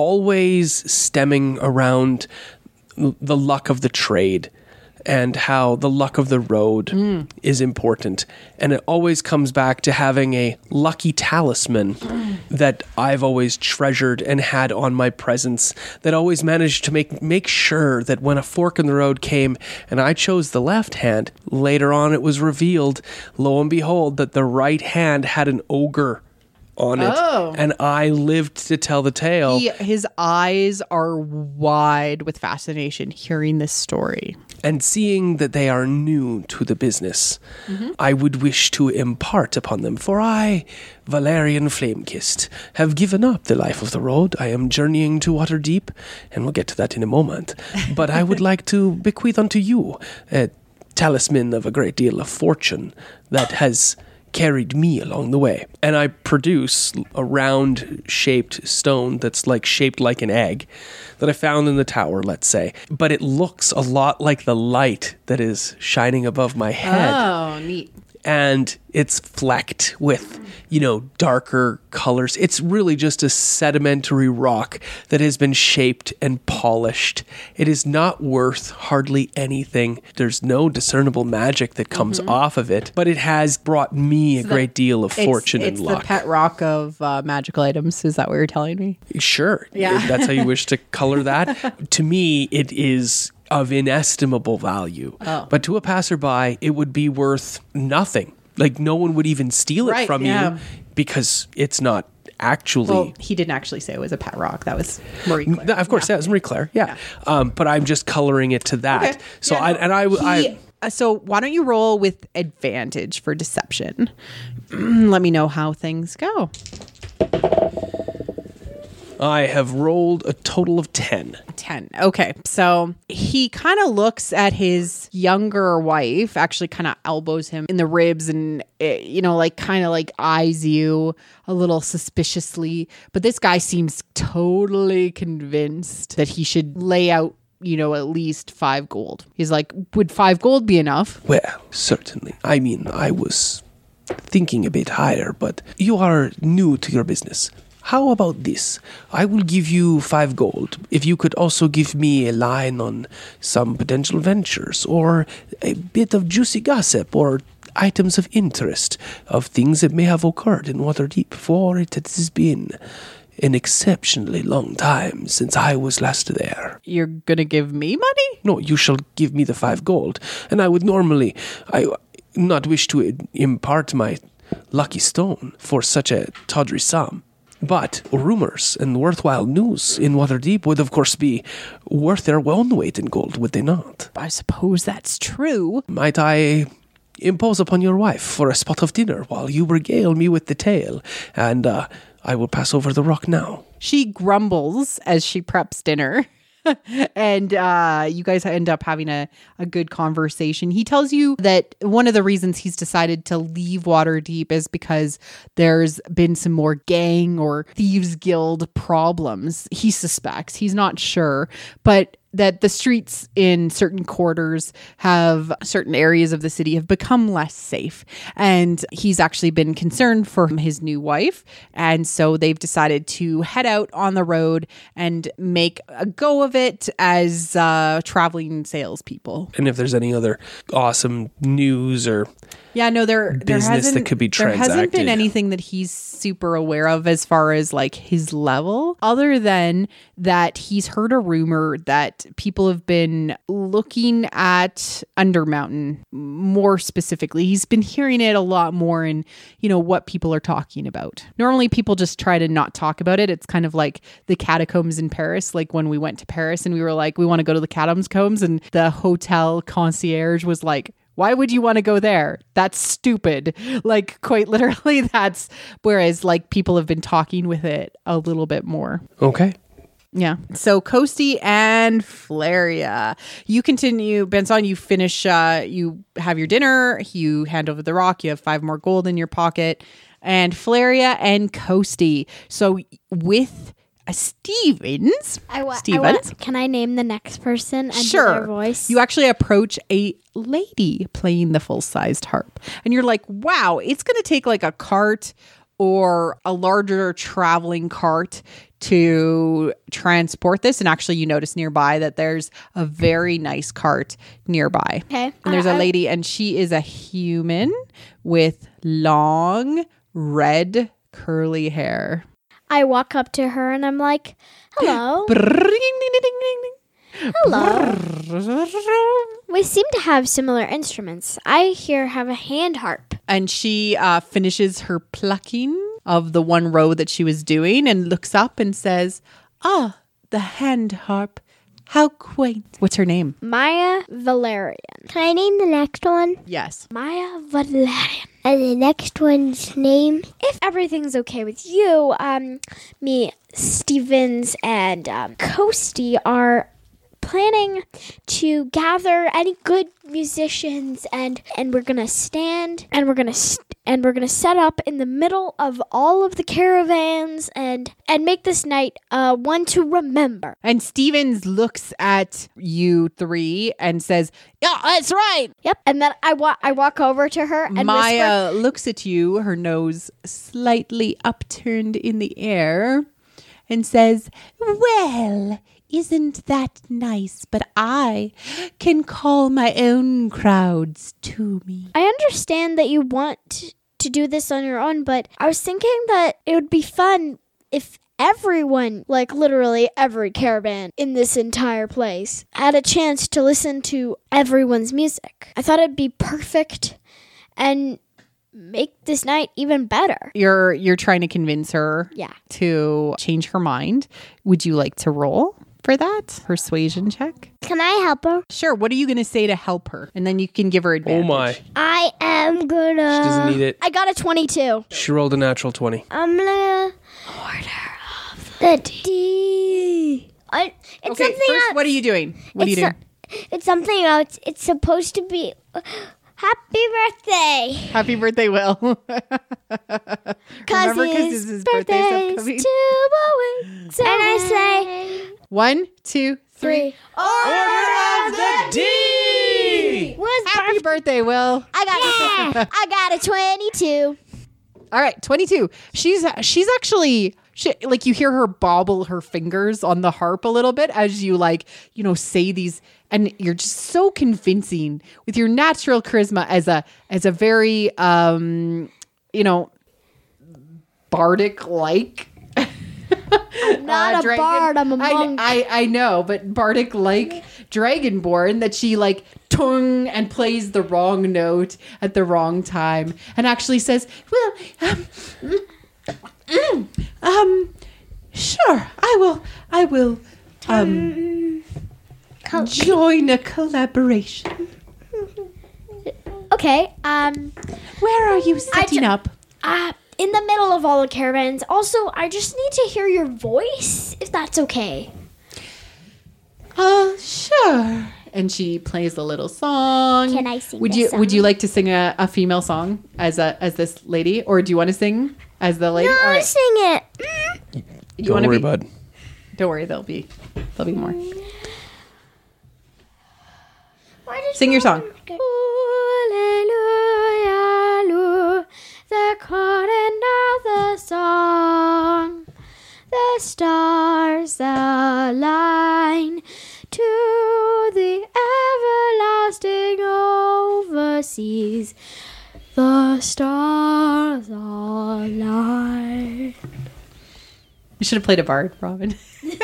always stemming around the luck of the trade and how the luck of the road is important. And it always comes back to having a lucky talisman that I've always treasured and had on my presence, that always managed to make sure that when a fork in the road came and I chose the left hand, later on it was revealed, lo and behold, that the right hand had an ogre on it, and I lived to tell the tale. His eyes are wide with fascination hearing this story. And seeing that they are new to the business, I would wish to impart upon them. For I, Valerian Flamekist, have given up the life of the road. I am journeying to Waterdeep, and we'll get to that in a moment. But I would like to bequeath unto you a talisman of a great deal of fortune that has carried me along the way. And I produce a round-shaped stone that's shaped like an egg that I found in the tower, let's say. But it looks a lot like the light that is shining above my head. Oh, neat. And it's flecked with, darker colors. It's really just a sedimentary rock that has been shaped and polished. It is not worth hardly anything. There's no discernible magic that comes off of it, but it has brought me a great deal of fortune and luck. It's the pet rock of magical items. Is that what you're telling me? Sure. Yeah. If that's how you wish to color that. To me, it is of inestimable value. Oh. But to a passerby, it would be worth nothing. No one would even steal it from you because it's not actually... Well, he didn't actually say it was a pet rock. That was Marie Claire. Of course, that was Marie Claire, yeah. But I'm just coloring it to that. Okay. So So why don't you roll with advantage for deception? Let me know how things go. I have rolled a total of 10. 10. Okay. So he kind of looks at his younger wife, actually kind of elbows him in the ribs and, eyes you a little suspiciously. But this guy seems totally convinced that he should lay out, at least 5 gold. He's like, would 5 gold be enough? Well, certainly. I mean, I was thinking a bit higher, but you are new to your business. How about this? I will give you 5 gold if you could also give me a line on some potential ventures or a bit of juicy gossip or items of interest of things that may have occurred in Waterdeep, for it has been an exceptionally long time since I was last there. You're going to give me money? No, you shall give me the 5 gold, and I would normally not wish to impart my lucky stone for such a tawdry sum. But rumors and worthwhile news in Waterdeep would, of course, be worth their own weight in gold, would they not? I suppose that's true. Might I impose upon your wife for a spot of dinner while you regale me with the tale, and I will pass over the rock now. She grumbles as she preps dinner. And you guys end up having a good conversation. He tells you that one of the reasons he's decided to leave Waterdeep is because there's been some more gang or thieves guild problems. He suspects. He's not sure. But that the streets in certain quarters certain areas of the city have become less safe. And he's actually been concerned for his new wife. And so they've decided to head out on the road and make a go of it as traveling salespeople. And if there's any other awesome news or business that could be transacted. There hasn't been anything that he's super aware of as far as like his level, other than that he's heard a rumor that people have been looking at Undermountain more specifically. He's been hearing it a lot more in, what people are talking about. Normally people just try to not talk about it. It's kind of like the catacombs in Paris. Like when we went to Paris and we were like, we want to go to the catacombs, and the hotel concierge was like, why would you want to go there? That's stupid. Like quite literally that's, whereas like people have been talking with it a little bit more. Okay. Yeah. So Coasty and Flaria, you continue, Benson, you finish, you have your dinner, you hand over the rock, you have 5 more gold in your pocket, and Flaria and Coasty. So with Stevens. Can I name the next person and sure. do their voice? You actually approach a lady playing the full-sized harp. And you're like, wow, it's going to take like a cart or a larger traveling cart to transport this. And actually you notice nearby that there's a very nice cart nearby. Okay. And there's a lady, and she is a human with long, red, curly hair. I walk up to her and I'm like, hello. Hello. We seem to have similar instruments. I here have a hand harp. And she finishes her plucking of the one row that she was doing and looks up and says, the hand harp. How quaint. What's her name? Maya Valerian. Can I name the next one? Yes. Maya Valerian. And the next one's name? If everything's okay with you, me, Stevens, and Coasty are planning to gather any good musicians, and we're gonna stand and we're gonna set up in the middle of all of the caravans and make this night one to remember. And Stevens looks at you 3 and says, yeah, that's right. Yep. And then I walk over to her and Maya whisper, looks at you, her nose slightly upturned in the air, and says, well, isn't that nice? But I can call my own crowds to me. I understand that you want to do this on your own, but I was thinking that it would be fun if everyone, like literally every caravan in this entire place, had a chance to listen to everyone's music. I thought it'd be perfect and make this night even better. You're trying to convince her to change her mind. Would you like to roll for that persuasion check? Can I help her? Sure. What are you going to say to help her? And then you can give her advantage. Oh my. I am gonna... She doesn't need it. I got a 22. She rolled a natural 20. I'm gonna... Order of the D. It's Okay, first, what are you doing? What are you doing? It's something else. It's supposed to be... Happy birthday! Happy birthday, Will. Because his birthday's upcoming. 2 more weeks. And I say... 1, 2, 3. Order of the D! Happy birthday, Will. I got a 22. All right, 22. She's actually... like you hear her bobble her fingers on the harp a little bit as you say these, and you're just so convincing with your natural charisma as a very bardic like I'm not a bard, I'm a monk. I know, but bardic like dragonborn that she like tung and plays the wrong note at the wrong time and actually says, well, sure, I will join a collaboration. Okay, Where are you setting up? in the middle of all the caravans. Also, I just need to hear your voice, if that's okay. Sure. And she plays a little song. Can I sing Would the you song? Would you like to sing a female song as this lady, or do you want to sing as the lady? No, All right. sing it. You Don't wanna worry, be- bud. Don't worry, there'll be more. Sing your song. Hallelujah, the curtain of the song, the stars align to the everlasting overseas. The stars align. You should have played a bard, Robin.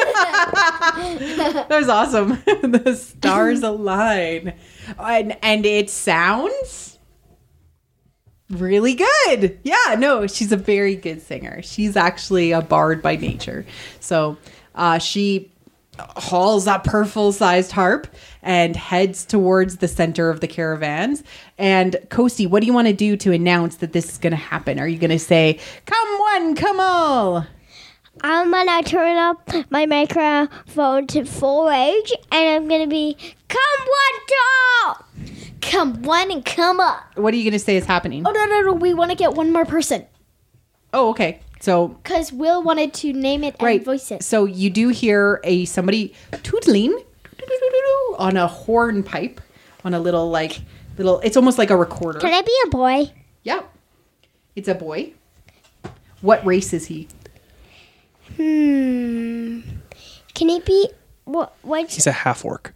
That was awesome. The stars align, and it sounds really good. Yeah, no, she's a very good singer. She's actually a bard by nature. So she hauls up her full-sized harp and heads towards the center of the caravans. And Kosti, what do you want to do to announce that this is going to happen? Are you going to say, "Come one, come all"? I'm gonna turn up my microphone to full range, and I'm gonna be, come one, all! Come one and come up. What are you going to say is happening? Oh, no. We want to get one more person. Oh, okay. So Because Will wanted to name it and right. voice it. So you do hear somebody tootling on a horn pipe, on a little. It's almost like a recorder. Can I be a boy? Yeah, it's a boy. What race is he? Can it be, what's, He's a half orc.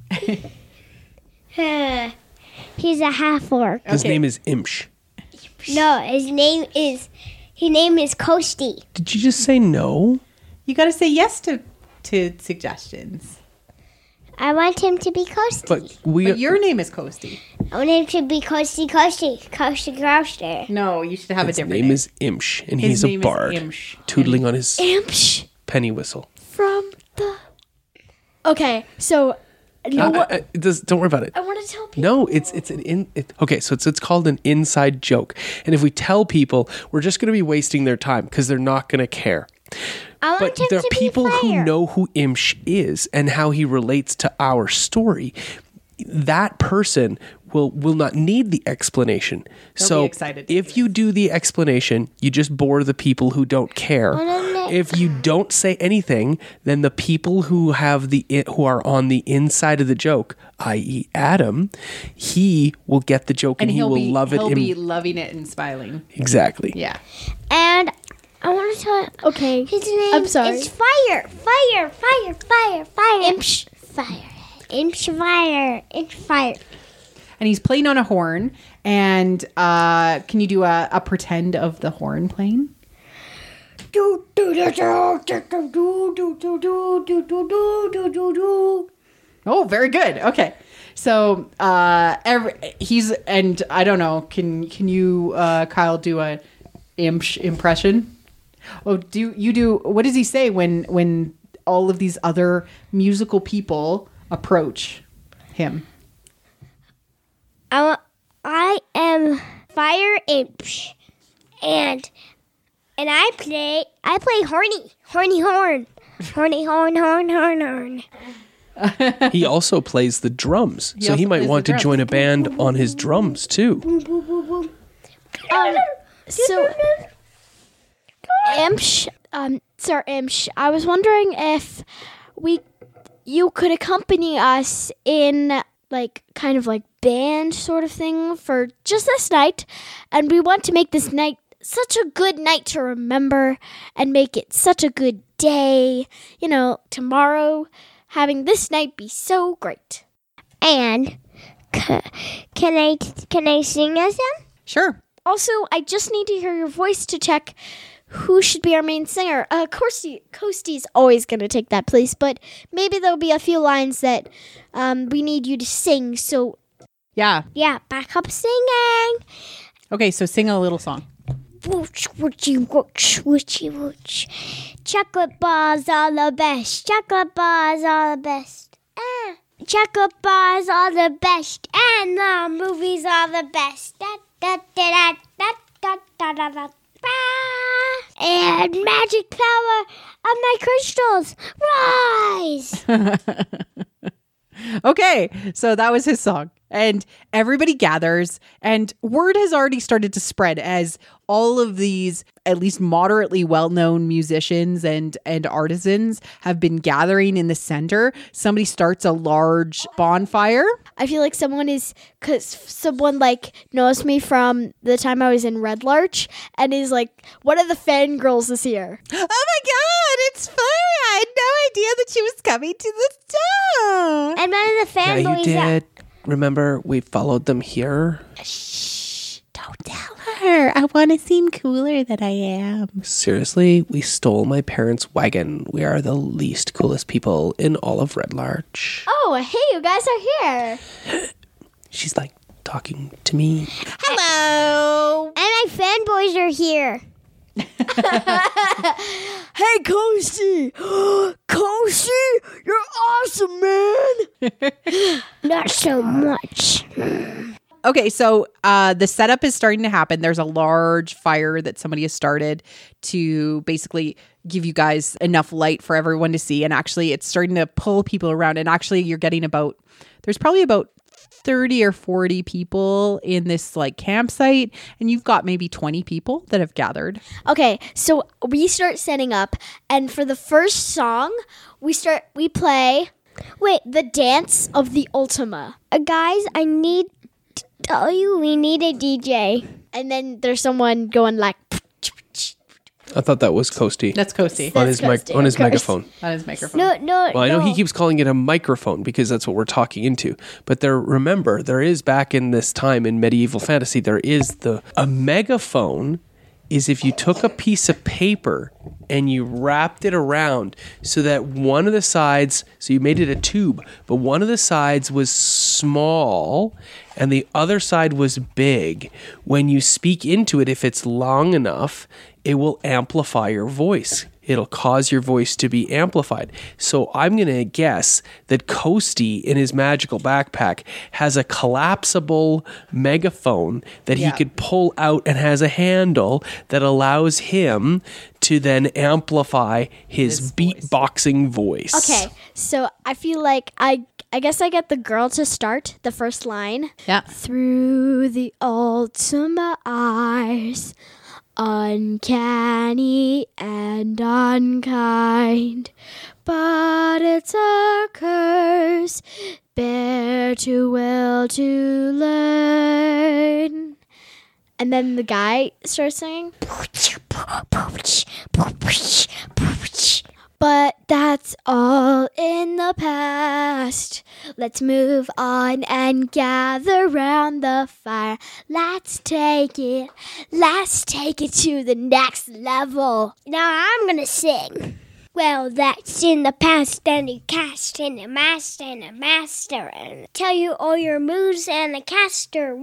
he's a half orc. His Okay. name is Imsh. No, his name is Kosti. Did you just say no? You got to say yes to suggestions. I want him to be Kosti. But But your name is Kosti. I want him to be Kosti. Kosti. No, you should have his a different name is Imsh, and His he's a name is bard, Imsh. tootling on his Imsh penny whistle. from the... Okay, so... No, Don't worry about it. I want to tell people. No, okay. So it's called an inside joke, and if we tell people, we're just going to be wasting their time because they're not going to care. I want But him there are to be people who fire. know who Imsh is and how he relates to our story. That person will not need the explanation. They'll so be excited to if you do the explanation, you just bore the people who don't care. If you don't say anything, then the people who are on the inside of the joke, i.e. Adam, he will get the joke and he will love it. He'll be loving it and smiling. Exactly. Yeah. And I want to tell. Okay, His name I'm sorry. is Fire. Imsh. Fire. Imsh Fire. And he's playing on a horn. And can you do a pretend of the horn playing? Oh, very good. Okay. So he's, and I don't know, can you, Kyle, do a Imsh impression? Oh, what does he say when all of these other musical people approach him? I am Fire Imsh, and I play horny horn. He also plays the drums, so he also might plays want the to join a band on his drums too. So, Imsh, Sir Imsh, I was wondering if you could accompany us in kind of band sort of thing for just this night, and we want to make this night such a good night to remember and make it such a good day. You know, tomorrow having this night be so great. And can I sing as them? Sure. Also, I just need to hear your voice to check who should be our main singer? Kosty's always going to take that place, but maybe there'll be a few lines that we need you to sing. So, Yeah. Yeah, back up singing. Okay, so sing a little song. Wooch, woochy, wooch, woochy, wooch. Chocolate bars are the best. Chocolate bars are the best. Chocolate bars are the best. And the movies are the best. Da, da, da, da, da, da, da, da, da. And magic power of my crystals. Rise! Okay, so that was his song. And everybody gathers, and word has already started to spread as all of these at least moderately well-known musicians and artisans have been gathering in the center. Somebody starts a large bonfire. I feel like someone like knows me from the time I was in Red Larch and is like, one of the fangirls is here. Oh my God, it's Flurry! I had no idea that she was coming to the show. And one of the Yeah, you fanboys did. Remember, we followed them here? Shh, don't tell her. I want to seem cooler than I am. Seriously, we stole my parents' wagon. We are the least coolest people in all of Red Larch. Oh, hey, you guys are here. She's like talking to me. Hello. and my fanboys are here. Hey, Kosty! Kosty, you're awesome, man! Not so much. Okay, so the setup is starting to happen. There's a large fire that somebody has started to basically give you guys enough light for everyone to see. And actually, it's starting to pull people around. And actually, you're getting there's probably about 30 or 40 people in this like campsite. And you've got maybe 20 people that have gathered. Okay, so we start setting up, and for the first song, we play the Dance of the Ultima. Guys, I need to tell you we need a DJ. And then there's someone going like, I thought that was Kosty That's Kosty. on his Kosty, on his of course. megaphone. On his microphone. No. Well, I know he keeps calling it a microphone because that's what we're talking into. But remember, there is back in this time in medieval fantasy, there is a megaphone is if you took a piece of paper and you wrapped it around so that one of the sides, so you made it a tube, but one of the sides was small and the other side was big. When you speak into it, if it's long enough, it will amplify your voice. It'll cause your voice to be amplified. So I'm going to guess that Kosty in his magical backpack has a collapsible megaphone that he could pull out and has a handle that allows him to then amplify his beatboxing voice. okay, so I feel like I guess I get the girl to start the first line. Yeah. Through the Ultima eyes, uncanny and unkind, but it's a curse, bear too well to learn. And then the guy starts singing, but that's all in the past. Let's move on and gather round the fire. Let's take it to the next level. Now I'm gonna sing. Well, that's in the past, and you cast in a master and tell you all your moves and the caster.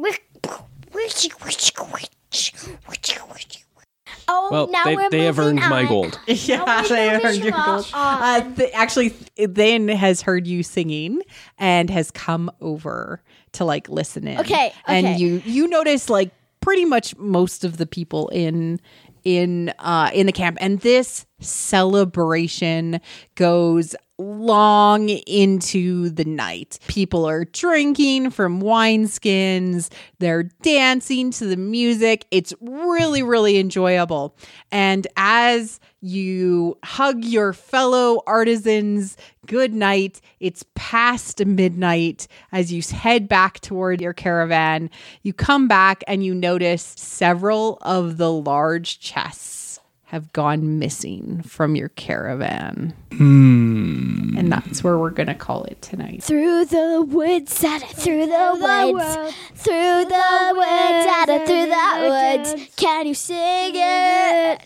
Oh, Well, now we're they have moving earned my on. gold. Yeah, they have heard your gold. Actually, Thayen has heard you singing and has come over to like listen in. Okay. And you notice like pretty much most of the people in the camp, and this celebration goes long into the night. People are drinking from wineskins. They're dancing to the music. It's really, really enjoyable. And as you hug your fellow artisans good night, it's past midnight. As you head back toward your caravan, you come back and you notice several of the large chests have gone missing from your caravan. And that's where we're going to call it tonight. Through the woods, through the woods, through the woods, through the woods. Can you sing it?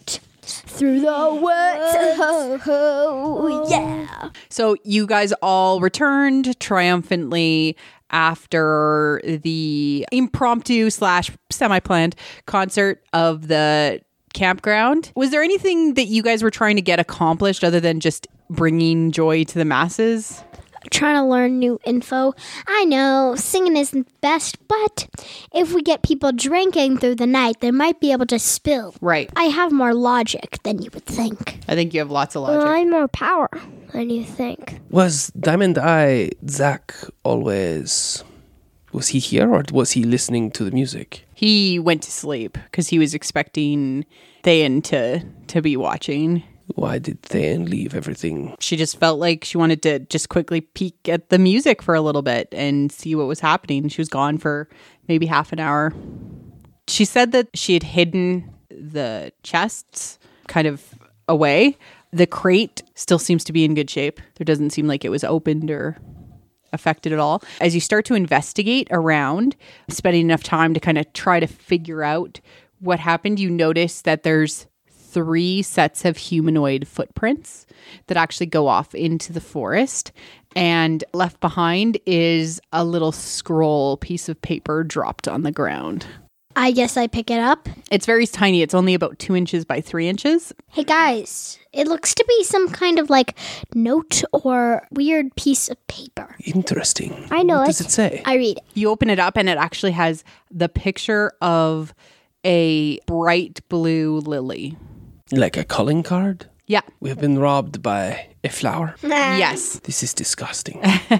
through the woods. Ho, ho, yeah. So you guys all returned triumphantly after the impromptu / semi-planned concert of the campground. Was there anything that you guys were trying to get accomplished other than just bringing joy to the masses? Trying to learn new info. I know singing isn't best, but if we get people drinking through the night, they might be able to spill. Right. I have more logic than you would think. I think you have lots of Well, logic. I have more power than you think. Was Diamond Eye Zach always... Was he here or was he listening to the music? He went to sleep because he was expecting Thayan to be watching. Why did Thayan leave everything? She just felt like she wanted to just quickly peek at the music for a little bit and see what was happening. She was gone for maybe half an hour. She said that she had hidden the chests kind of away. The crate still seems to be in good shape. There doesn't seem like it was opened or affected at all. As you start to investigate around, spending enough time to kind of try to figure out what happened, you notice that there's 3 sets of humanoid footprints that actually go off into the forest, and left behind is a little scroll piece of paper dropped on the ground. I guess I pick it up. It's very tiny. It's only about 2 inches by 3 inches. Hey guys, it looks to be some kind of like note or weird piece of paper. Interesting. I know What it. does it say? I read it. You open it up and it actually has the picture of a bright blue lily. Like a calling card? Yeah. We have been robbed by a flower. Yes. This is disgusting.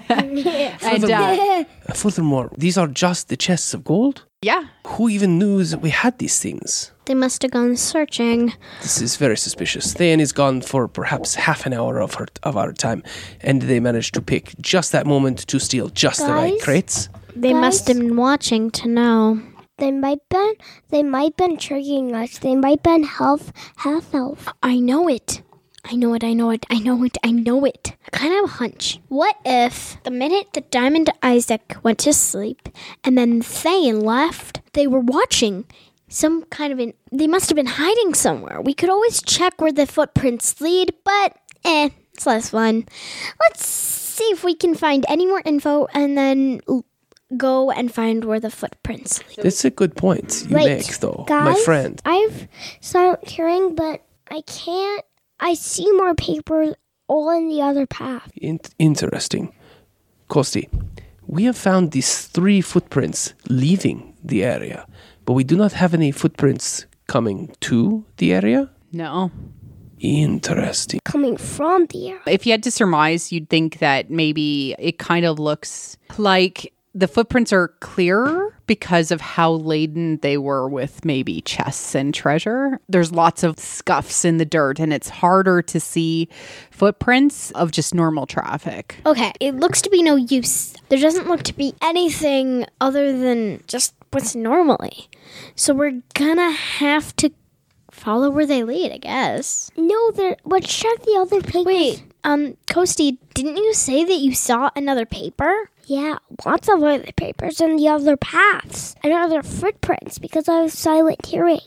And Furthermore, these are just the chests of gold? yeah. Who even knew that we had these things? They must have gone searching. This is very suspicious. Thayan is gone for perhaps half an hour of our time, and they managed to pick just that moment to steal just the right Guys? crates. They Guys? must have been watching to know. They might been tricking us. They might been half elf. I know it. I know it. I kind of have a hunch. What if the minute that Diamond Isaac went to sleep and then Thayan left, they were watching some kind of they must have been hiding somewhere. We could always check where the footprints lead, but it's less fun. Let's see if we can find any more info and then go and find where the footprints lead. That's a good point you make, though, guys, my friend. I've silent hearing, but I can't. I see more papers all in the other path. Interesting. Kosti, we have found these 3 footprints leaving the area, but we do not have any footprints coming to the area? No. Interesting. Coming from the air. If you had to surmise, you'd think that maybe it kind of looks like the footprints are clearer because of how laden they were with maybe chests and treasure. There's lots of scuffs in the dirt, and it's harder to see footprints of just normal traffic. Okay, it looks to be no use. There doesn't look to be anything other than just what's normally. So we're gonna have to follow where they lead, I guess. No, let's check the other papers. Wait, Kosti, didn't you say that you saw another paper? Yeah, lots of other papers in the other paths and other footprints because I was silent seeing.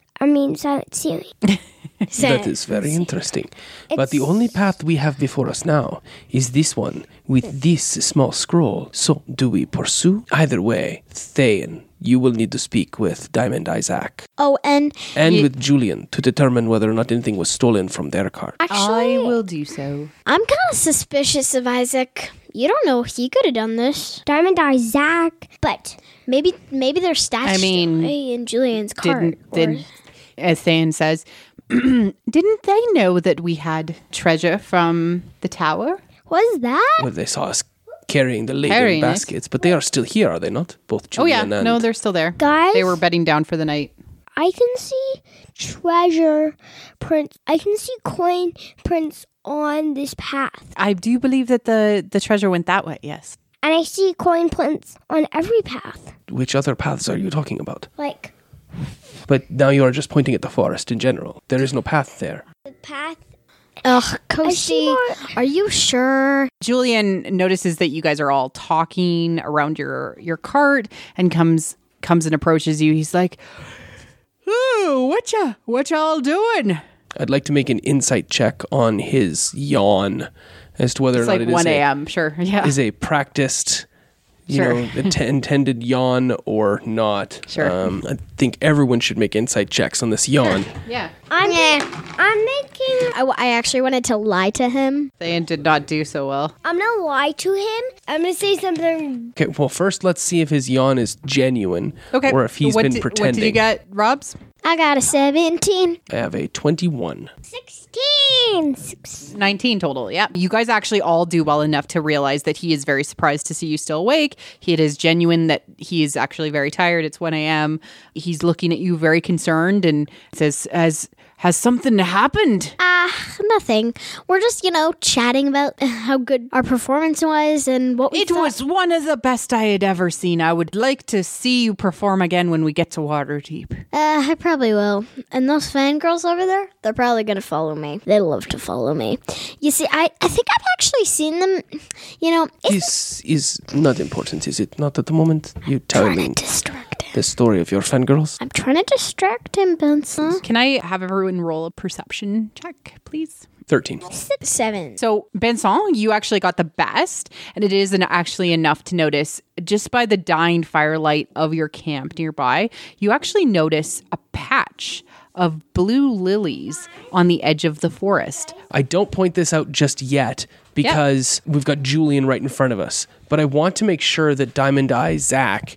That is very interesting. But the only path we have before us now is this one with this small scroll. So, do we pursue? Either way, Thayan, you will need to speak with Diamond Isaac Oh, and and with Julian to determine whether or not anything was stolen from their cart. actually, I will do so. I'm kind of suspicious of Isaac. You don't know he could have done this. Diamond Isaac, but Maybe they're stashed I mean, away in Julian's cart. As Thayan says, didn't they know that we had treasure from the tower? what's that? Well, they saw us carrying the laden Carrying it. baskets, but they are still here, are they not? Both Julian and... No, they're still there. Guys? They were bedding down for the night. I can see treasure prints. I can see coin prints on this path. I do believe that the treasure went that way, yes. And I see coin prints on every path. Which other paths are you talking about? Like But now you are just pointing at the forest in general. There is no path there. the path. Ugh, see Kosti, more- are you sure? Julian notices that you guys are all talking around your cart and comes and approaches you. He's like, "Ooh, what y'all doing? I'd like to make an insight check on his yawn as to whether It's or not like it 1 a.m. Sure. Yeah. is a practiced, Sure. intended yawn or not. Sure. I think everyone should make insight checks on this yawn. Yeah. I'm making. I actually wanted to lie to him. Thayan did not do so well. I'm gonna lie to him. I'm gonna say something. Okay, well, first let's see if his yawn is genuine Okay. or if he's been pretending. What did you get, Robs? I got a 17. I have a 21. 16. 19 total. Yeah. You guys actually all do well enough to realize that he is very surprised to see you still awake. It is genuine that he is actually very tired. It's 1 a.m. He's looking at you very concerned and says, has something happened? Nothing. We're just, chatting about how good our performance was and what we It was one of the best I had ever seen. I would like to see you perform again when we get to Waterdeep. I probably will. And those fangirls over there, they're probably going to follow me. They love to follow me. You see, I think I've actually seen them, This is not important, is it? Not at the moment? You tell me distract him. the story of your fangirls? I'm trying to distract him, Benson. Can I have everyone roll a perception check, please? 13. 7. So, Benson, you actually got the best, and it is actually enough to notice just by the dying firelight of your camp nearby, you actually notice a patch of blue lilies on the edge of the forest. I don't point this out just yet because we've got Julian right in front of us, but I want to make sure that Diamond Eye Zach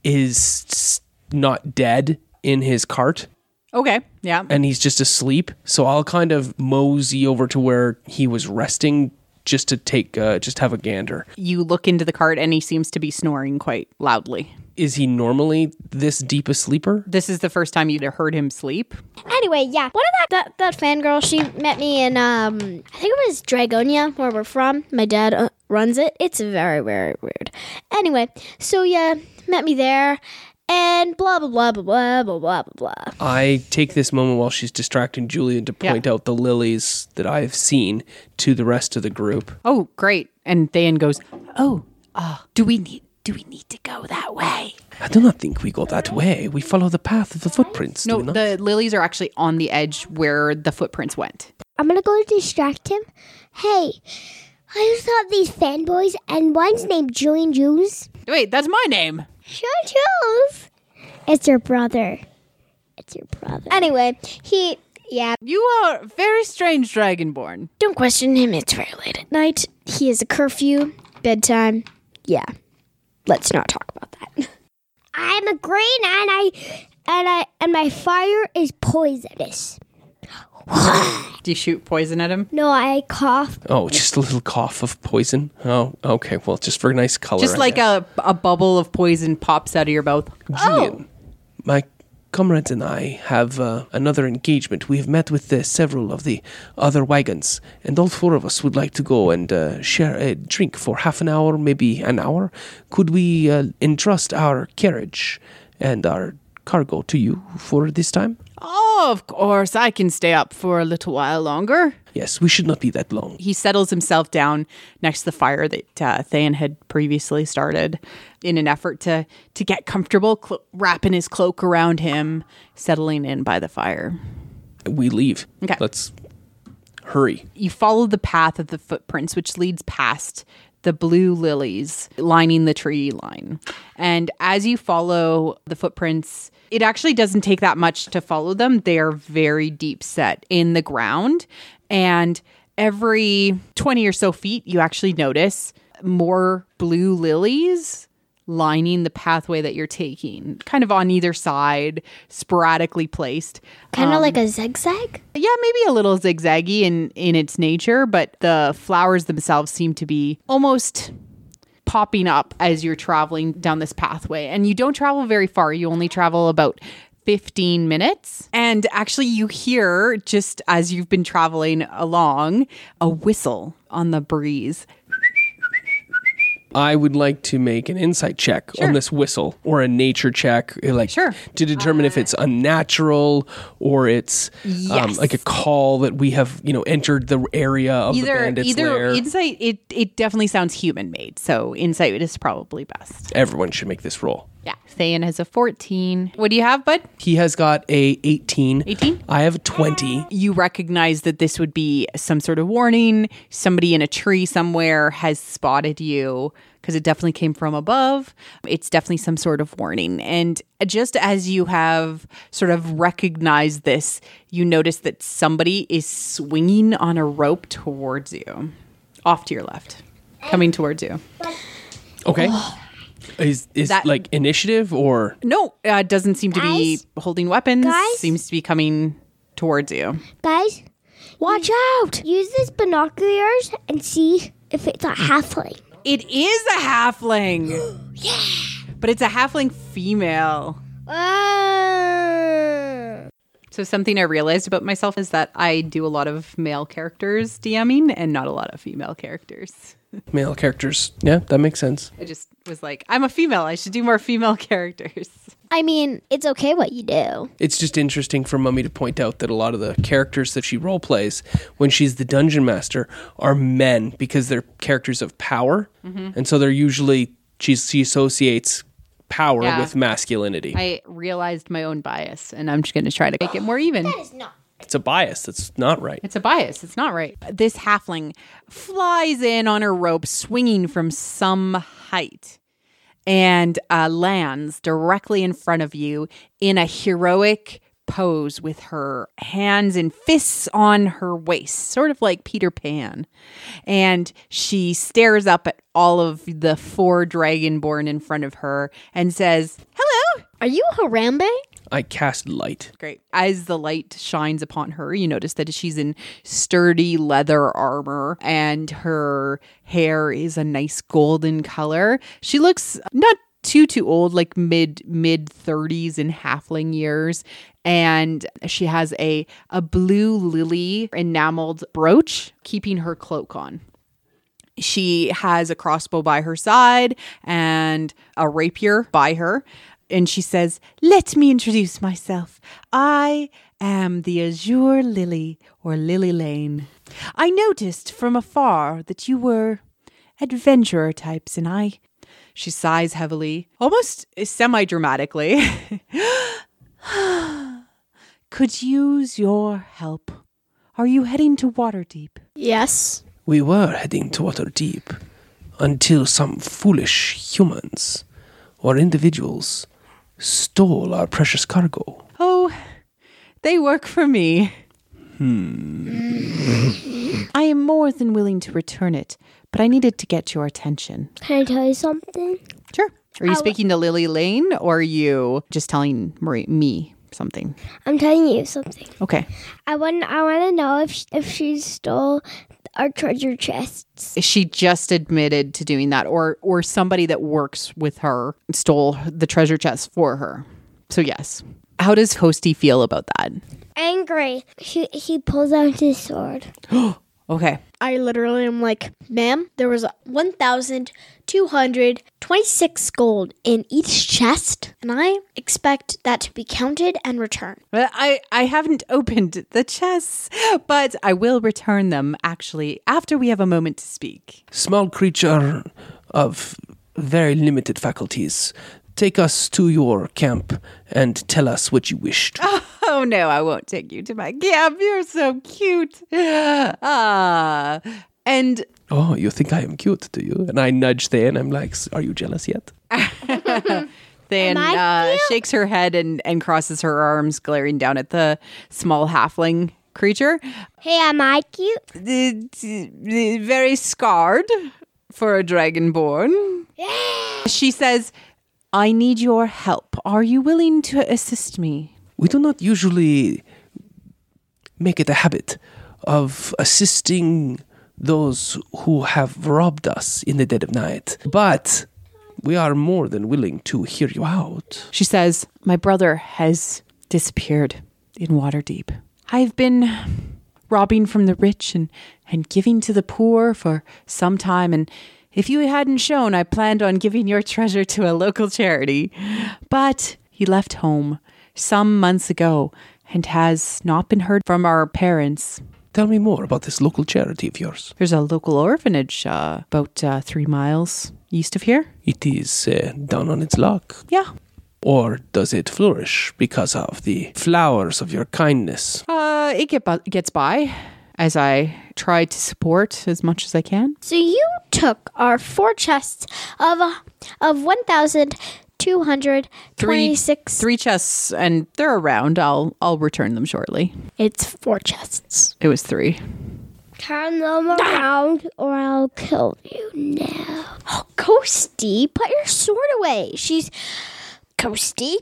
is not dead in his cart. Okay, yeah. And he's just asleep. So I'll kind of mosey over to where he was resting just to just have a gander. You look into the cart and he seems to be snoring quite loudly. Is he normally this deep a sleeper? This is the first time you'd heard him sleep. Anyway, yeah. One of that fangirl, she met me in, I think it was Dragonia, where we're from. My dad runs it. It's very, very weird. Anyway, so yeah, met me there. And blah, blah, blah, blah, blah, blah, blah, blah. I take this moment while she's distracting Julian to point out the lilies that I've seen to the rest of the group. Oh, great. And Thayan goes, do we need to go that way? I do not think we go that way. We follow the path of the footprints. do No, we not? the lilies are actually on the edge where the footprints went. I'm gonna go distract him. Hey, I just thought these fanboys, and one's named Julian Jules. Wait, that's my name. Sure, Jules. It's your brother. It's your brother. Anyway, You are very strange, Dragonborn. don't question him. It's very late at night. He has a curfew, bedtime. Yeah. Let's not talk about that. I'm a green, and my fire is poisonous. Do you shoot poison at him? No, I cough. Oh, just a little cough of poison. Oh, okay. Well, just for nice color. Just I like guess. a bubble of poison pops out of your mouth. Julian, my comrades and I have another engagement. We have met with several of the other wagons, and all four of us would like to go and share a drink for half an hour, maybe an hour. Could we entrust our carriage and our cargo to you for this time? Oh, of course. I can stay up for a little while longer. Yes, we should not be that long. He settles himself down next to the fire that Thayan had previously started in an effort to get comfortable, wrapping his cloak around him, settling in by the fire. We leave. Okay. Let's hurry. You follow the path of the footprints, which leads past the blue lilies lining the tree line. And as you follow the footprints, it actually doesn't take that much to follow them. They are very deep set in the ground. And every 20 or so feet, you actually notice more blue lilies lining the pathway that you're taking, kind of on either side, sporadically placed. Kind of like a zigzag? Yeah, maybe a little zigzaggy in its nature, but the flowers themselves seem to be almost popping up as you're traveling down this pathway. And you don't travel very far. You only travel about 15 minutes. And actually you hear, just as you've been traveling along, a whistle on the breeze. I would like to make an insight check on this whistle, or a nature check, to determine if it's unnatural or it's like a call that we have, entered the area of the bandits' lair. Insight, it definitely sounds human made. So insight is probably best. Everyone should make this roll. Yeah. Thayan has a 14. What do you have, bud? He has got a 18. 18? I have a 20. You recognize that this would be some sort of warning. Somebody in a tree somewhere has spotted you because it definitely came from above. It's definitely some sort of warning. And just as you have sort of recognized this, you notice that somebody is swinging on a rope towards you, off to your left, coming towards you. Okay. Is That- like initiative or? No, it doesn't seem to be Guys? holding weapons. Guys? Seems to be coming towards you. Guys, watch out! Use these binoculars and see if it's a halfling. It is a halfling. Yeah. But it's a halfling female. So something I realized about myself is that I do a lot of male characters DMing and not a lot of female characters. Male characters. Yeah, that makes sense. I just was like, I'm a female. I should do more female characters. I mean, it's okay what you do. It's just interesting for Mummy to point out that a lot of the characters that she role plays when she's the dungeon master are men because they're characters of power. And so they're usually, she associates power Yeah. with masculinity. I realized my own bias and I'm just going to try to make it more even. It's a bias. That's not right. It's a bias. It's not right. This halfling flies in on her rope, swinging from some height, and lands directly in front of you in a heroic pose with her hands and fists on her waist, sort of like Peter Pan. And she stares up at all of the 4 dragonborn in front of her and says, "Hello." Are you Harambe? I cast light. Great. As the light shines upon her, you notice that she's in sturdy leather armor and her hair is a nice golden color. She looks not too old, like mid 30s in halfling years. And she has a blue lily enameled brooch keeping her cloak on. She has a crossbow by her side and a rapier by her. And she says, "Let me introduce myself. I am the Azure Lily, or Lily Lane. I noticed from afar that you were adventurer types, and I..." She sighs heavily, almost semi-dramatically. "Could use your help. Are you heading to Waterdeep?" Yes. We were heading to Waterdeep until some foolish humans or individuals stole our precious cargo. "Oh, they work for me." "I am more than willing to return it, but I needed to get your attention." Can I tell you something? Sure. Are you speaking to Lily Lane, or are you just telling me something? I'm telling you something. Okay. I want to know if she stole our treasure chests. She just admitted to doing that, or somebody that works with her stole the treasure chest for her. So yes. How does Hosty feel about that? Angry. He pulls out his sword. Okay. I literally am like, "Ma'am, there was 1,226 gold in each chest, and I expect that to be counted and returned." Well, I haven't opened the chests, but I will return them, actually, after we have a moment to speak. Small creature of very limited faculties. Take us to your camp and tell us what you wished. Oh, no, I won't take you to my camp. You're so cute. And Oh, you think I am cute, do you? And I nudge Thayan. I'm like, are you jealous yet? then Am I cute? shakes her head and crosses her arms, glaring down at the small halfling creature. Hey, am I cute? Very scarred for a dragonborn. She says, "I need your help. Are you willing to assist me?" We do not usually make it a habit of assisting those who have robbed us in the dead of night. But we are more than willing to hear you out. She says, "My brother has disappeared in Waterdeep. I've been robbing from the rich and giving to the poor for some time, and if you hadn't shown, I planned on giving your treasure to a local charity. But he left home some months ago and has not been heard from our parents. Tell me more about this local charity of yours. There's a local orphanage about 3 miles east of here. It is down on its luck. Yeah. Or does it flourish because of the flowers of your kindness? It gets by as I try to support as much as I can. So you took our 4 chests of 1,226. 3 chests, and they're around. I'll return them shortly. It's 4 chests. It was 3. Turn them around or I'll kill you now. Oh, Coasty, put your sword away. She's Coasty.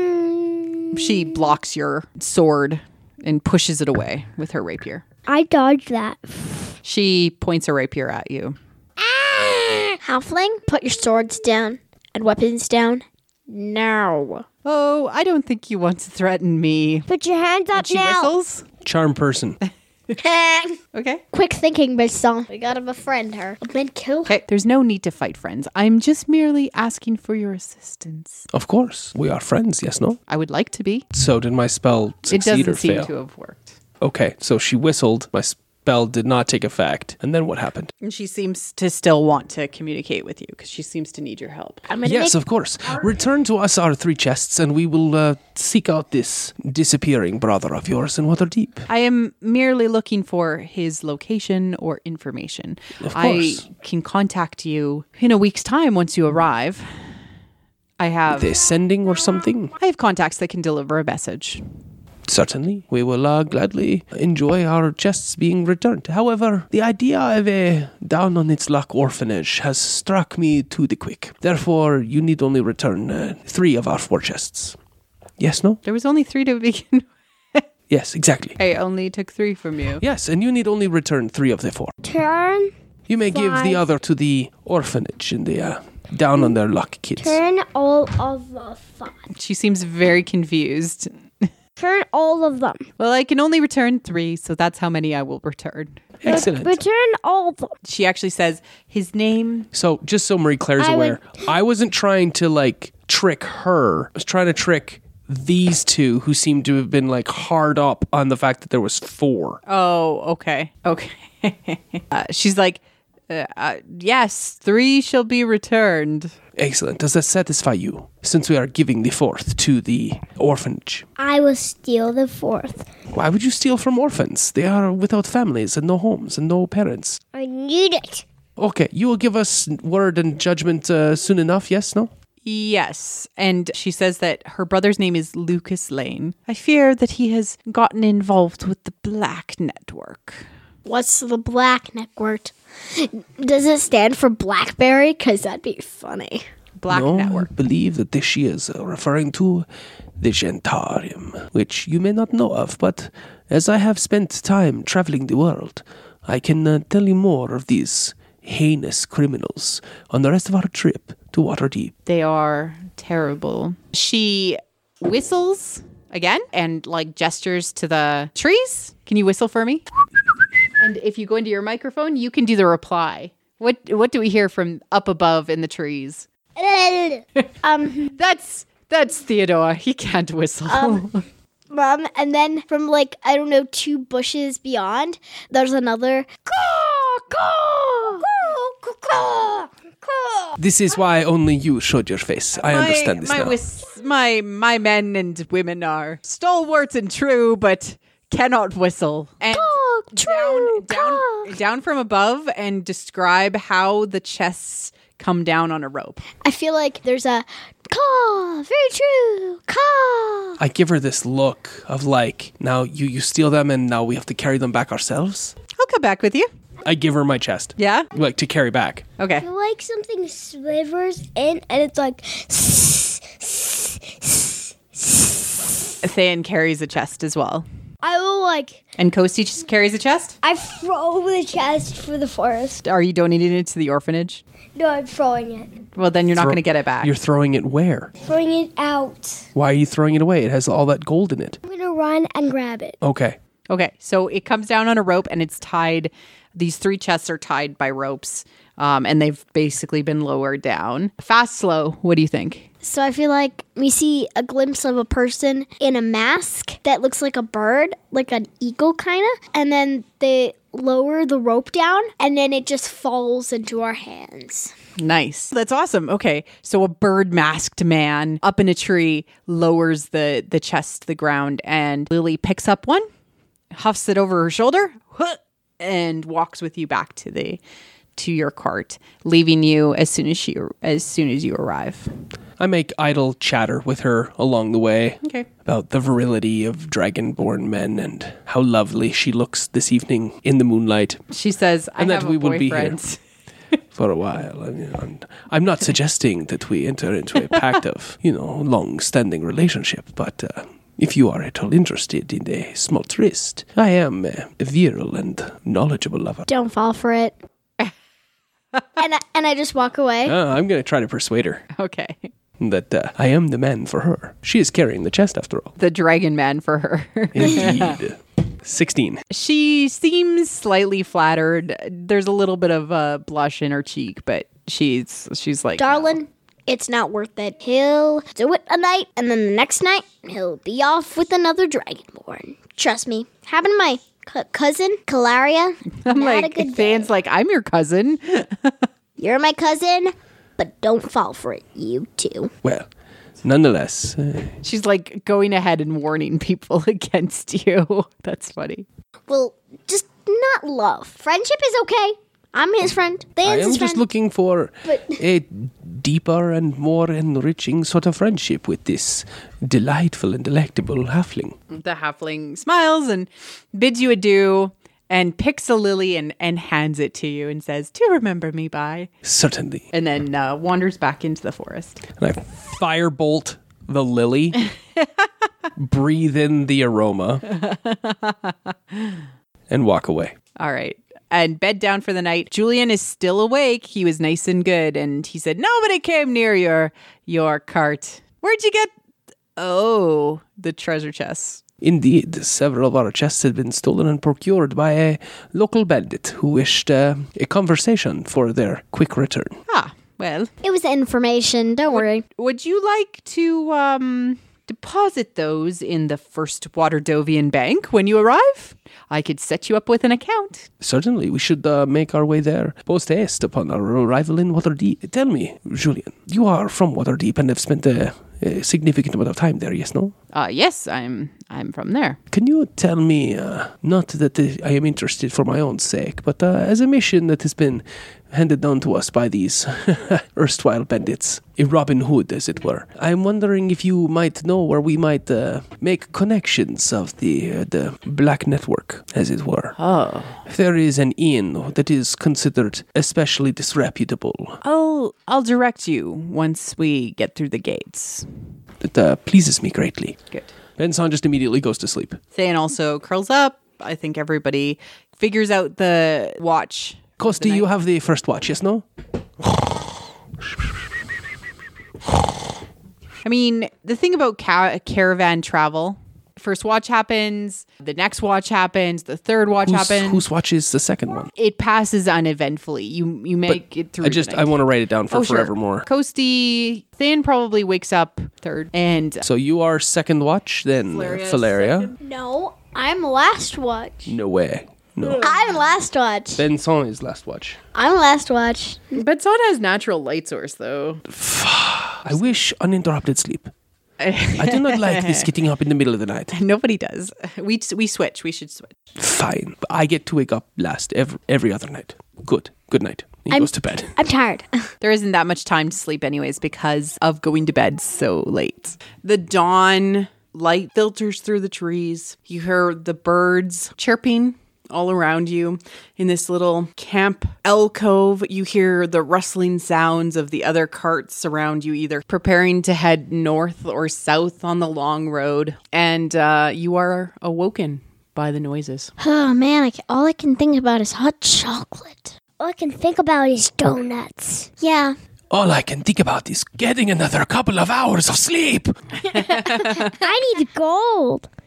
She blocks your sword and pushes it away with her rapier. I dodged that. She points her rapier at you. Halfling, put your swords down and weapons down now. Oh, I don't think you want to threaten me. Put your hands up She now. whistles. Charm person. Okay. Quick thinking, Bisson. We gotta befriend her. And then kill her. Okay, there's no need to fight, friends. I'm just merely asking for your assistance. Of course. We are friends, yes, no? I would like to be. So did my spell It succeed doesn't or seem fail? to have worked. Okay, so she whistled. My spell did not take effect. And then what happened? And she seems to still want to communicate with you because she seems to need your help. I'm gonna Yes, make of course. Return to us our 3 chests, and we will seek out this disappearing brother of yours in Waterdeep. I am merely looking for his location or information. Of I course. can contact you in a week's time once you arrive. I have The sending or something? I have contacts that can deliver a message. Certainly. We will gladly enjoy our chests being returned. However, the idea of a down-on-its-luck orphanage has struck me to the quick. Therefore, you need only return 3 of our 4 chests. Yes, no? There was only 3 to begin. Yes, exactly. I only took 3 from you. Yes, and you need only return 3 of the 4. Turn. You may give the 5. other to the orphanage in the down-on-their-luck kids. Turn all of the 5. She seems very confused. Turn all of them. Well, I can only return 3, so that's how many I will return. Excellent. Return all of them. She actually says his name. So, just so Marie Claire's I aware, I wasn't trying to, trick her. I was trying to trick these 2 who seem to have been, hard up on the fact that there was 4. Oh, okay. Okay. She's like, yes, 3 shall be returned. Excellent. Does that satisfy you? Since we are giving the 4th to the orphanage. I will steal the 4th. Why would you steal from orphans? They are without families and no homes and no parents. I need it. Okay, you will give us word and judgment soon enough, yes, no? Yes, and she says that her brother's name is Lucas Lane. I fear that he has gotten involved with the Black Network. What's the Black Network? Does it stand for Blackberry? Because that'd be funny. Black no, Network. I believe that this she is referring to the Gentarium, which you may not know of, but as I have spent time traveling the world, I can tell you more of these heinous criminals on the rest of our trip to Waterdeep. They are terrible. She whistles again and gestures to the trees. Can you whistle for me? And if you go into your microphone, you can do the reply. What do we hear from up above in the trees? That's Theodore. He can't whistle. And then from 2 bushes beyond, there's another caw, caw, caw, caw, caw. This is why only you showed your face. I understand this now. My men and women are stalwart and true, but cannot whistle. And down from above, and describe how the chests come down on a rope. I feel like there's a caw, very true, caw. I give her this look of now you steal them and now we have to carry them back ourselves. I'll come back with you. I give her my chest. Yeah? To carry back. Okay. Like something slivers in and it's like... Thayan carries a chest as well. I will And Kosti just carries a chest? I throw the chest for the forest. Are you donating it to the orphanage? No, I'm throwing it. Well, then you're not going to get it back. You're throwing it where? Throwing it out. Why are you throwing it away? It has all that gold in it. I'm gonna run and grab it. Okay. Okay, so it comes down on a rope and it's tied. These 3 chests are tied by ropes and they've basically been lowered down. Fast, slow, what do you think? So I feel like we see a glimpse of a person in a mask that looks like a bird, like an eagle kind of. And then they lower the rope down and then it just falls into our hands. Nice. That's awesome. Okay. So a bird masked man up in a tree lowers the chest to the ground, and Lily picks up one, huffs it over her shoulder, and walks with you back to your cart, leaving you as soon as you arrive. I make idle chatter with her along the way. Okay. About the virility of dragonborn men and how lovely she looks this evening in the moonlight. She says, I And have that a we will be here. boyfriend. For a while. I mean, I'm not suggesting that we enter into a pact of, long-standing relationship, but if you are at all interested in a small tryst, I am a virile and knowledgeable lover. Don't fall for it. and I just walk away. I'm going to try to persuade her Okay. that I am the man for her. She is carrying the chest after all. The dragon man for her. Indeed. 16. She seems slightly flattered. There's a little bit of a blush in her cheek, but she's like, Darling, it's not worth it. He'll do it a night, and then the next night, he'll be off with another dragonborn. Trust me. Happened to my cousin, Calaria. I'm Not a like, good Thane's like, I'm your cousin. You're my cousin, but don't fall for it, you too. Well, nonetheless, She's like going ahead and warning people against you. That's funny. Well, just not love. Friendship is okay. I'm his friend. I Thane's am his just friend. looking for But- a deeper and more enriching sort of friendship with this delightful and delectable halfling. The halfling smiles and bids you adieu and picks a lily and hands it to you and says, "To remember me by." Certainly. And then wanders back into the forest. And I firebolt the lily, breathe in the aroma, and walk away. All right. And bed down for the night. Julian is still awake. He was nice and good. And he said, nobody came near your cart. Where'd you get? Oh, the treasure chests. Indeed, several of our chests had been stolen and procured by a local bandit who wished a conversation for their quick return. Ah, well. It was information. Don't worry. Would you like to deposit those in the First Waterdovian Bank when you arrive? I could set you up with an account. Certainly, we should make our way there post haste upon our arrival in Waterdeep. Tell me, Julian, you are from Waterdeep and have spent a significant amount of time there, yes, no? Yes, I'm from there. Can you tell me, not that I am interested for my own sake, but as a mission that has been handed down to us by these erstwhile bandits, a Robin Hood, as it were. I'm wondering if you might know where we might make connections of the black network, as it were. Oh. If there is an inn that is considered especially disreputable, I'll direct you once we get through the gates. that pleases me greatly. Good. Benson just immediately goes to sleep. Thane also curls up. I think everybody figures out the watch. Kosti, you have the first watch, yes, no? I mean, the thing about caravan travel, first watch happens, the next watch happens, the third watch happens. Whose watch is the second one? It passes uneventfully. You make it through. I want to write it down for Sure. forevermore. Kosti, Thane probably wakes up third, and So you are second watch, then Valeria. No, I'm last watch. No way. No. I'm last watch. Benson is last watch. I'm last watch. Betson has natural light source though. I wish uninterrupted sleep. I do not like this getting up in the middle of the night. Nobody does. We switch. We should switch. Fine, but I get to wake up last every other night. Good night. He goes to bed. I'm tired. There isn't that much time to sleep anyways because of going to bed so late. The dawn light filters through the trees. You hear the birds chirping all around you in this little camp alcove. You hear the rustling sounds of the other carts around you, either preparing to head north or south on the long road. And you are awoken by the noises. Oh man, all I can think about is hot chocolate. All I can think about is donuts. Yeah. All I can think about is getting another couple of hours of sleep. I need gold.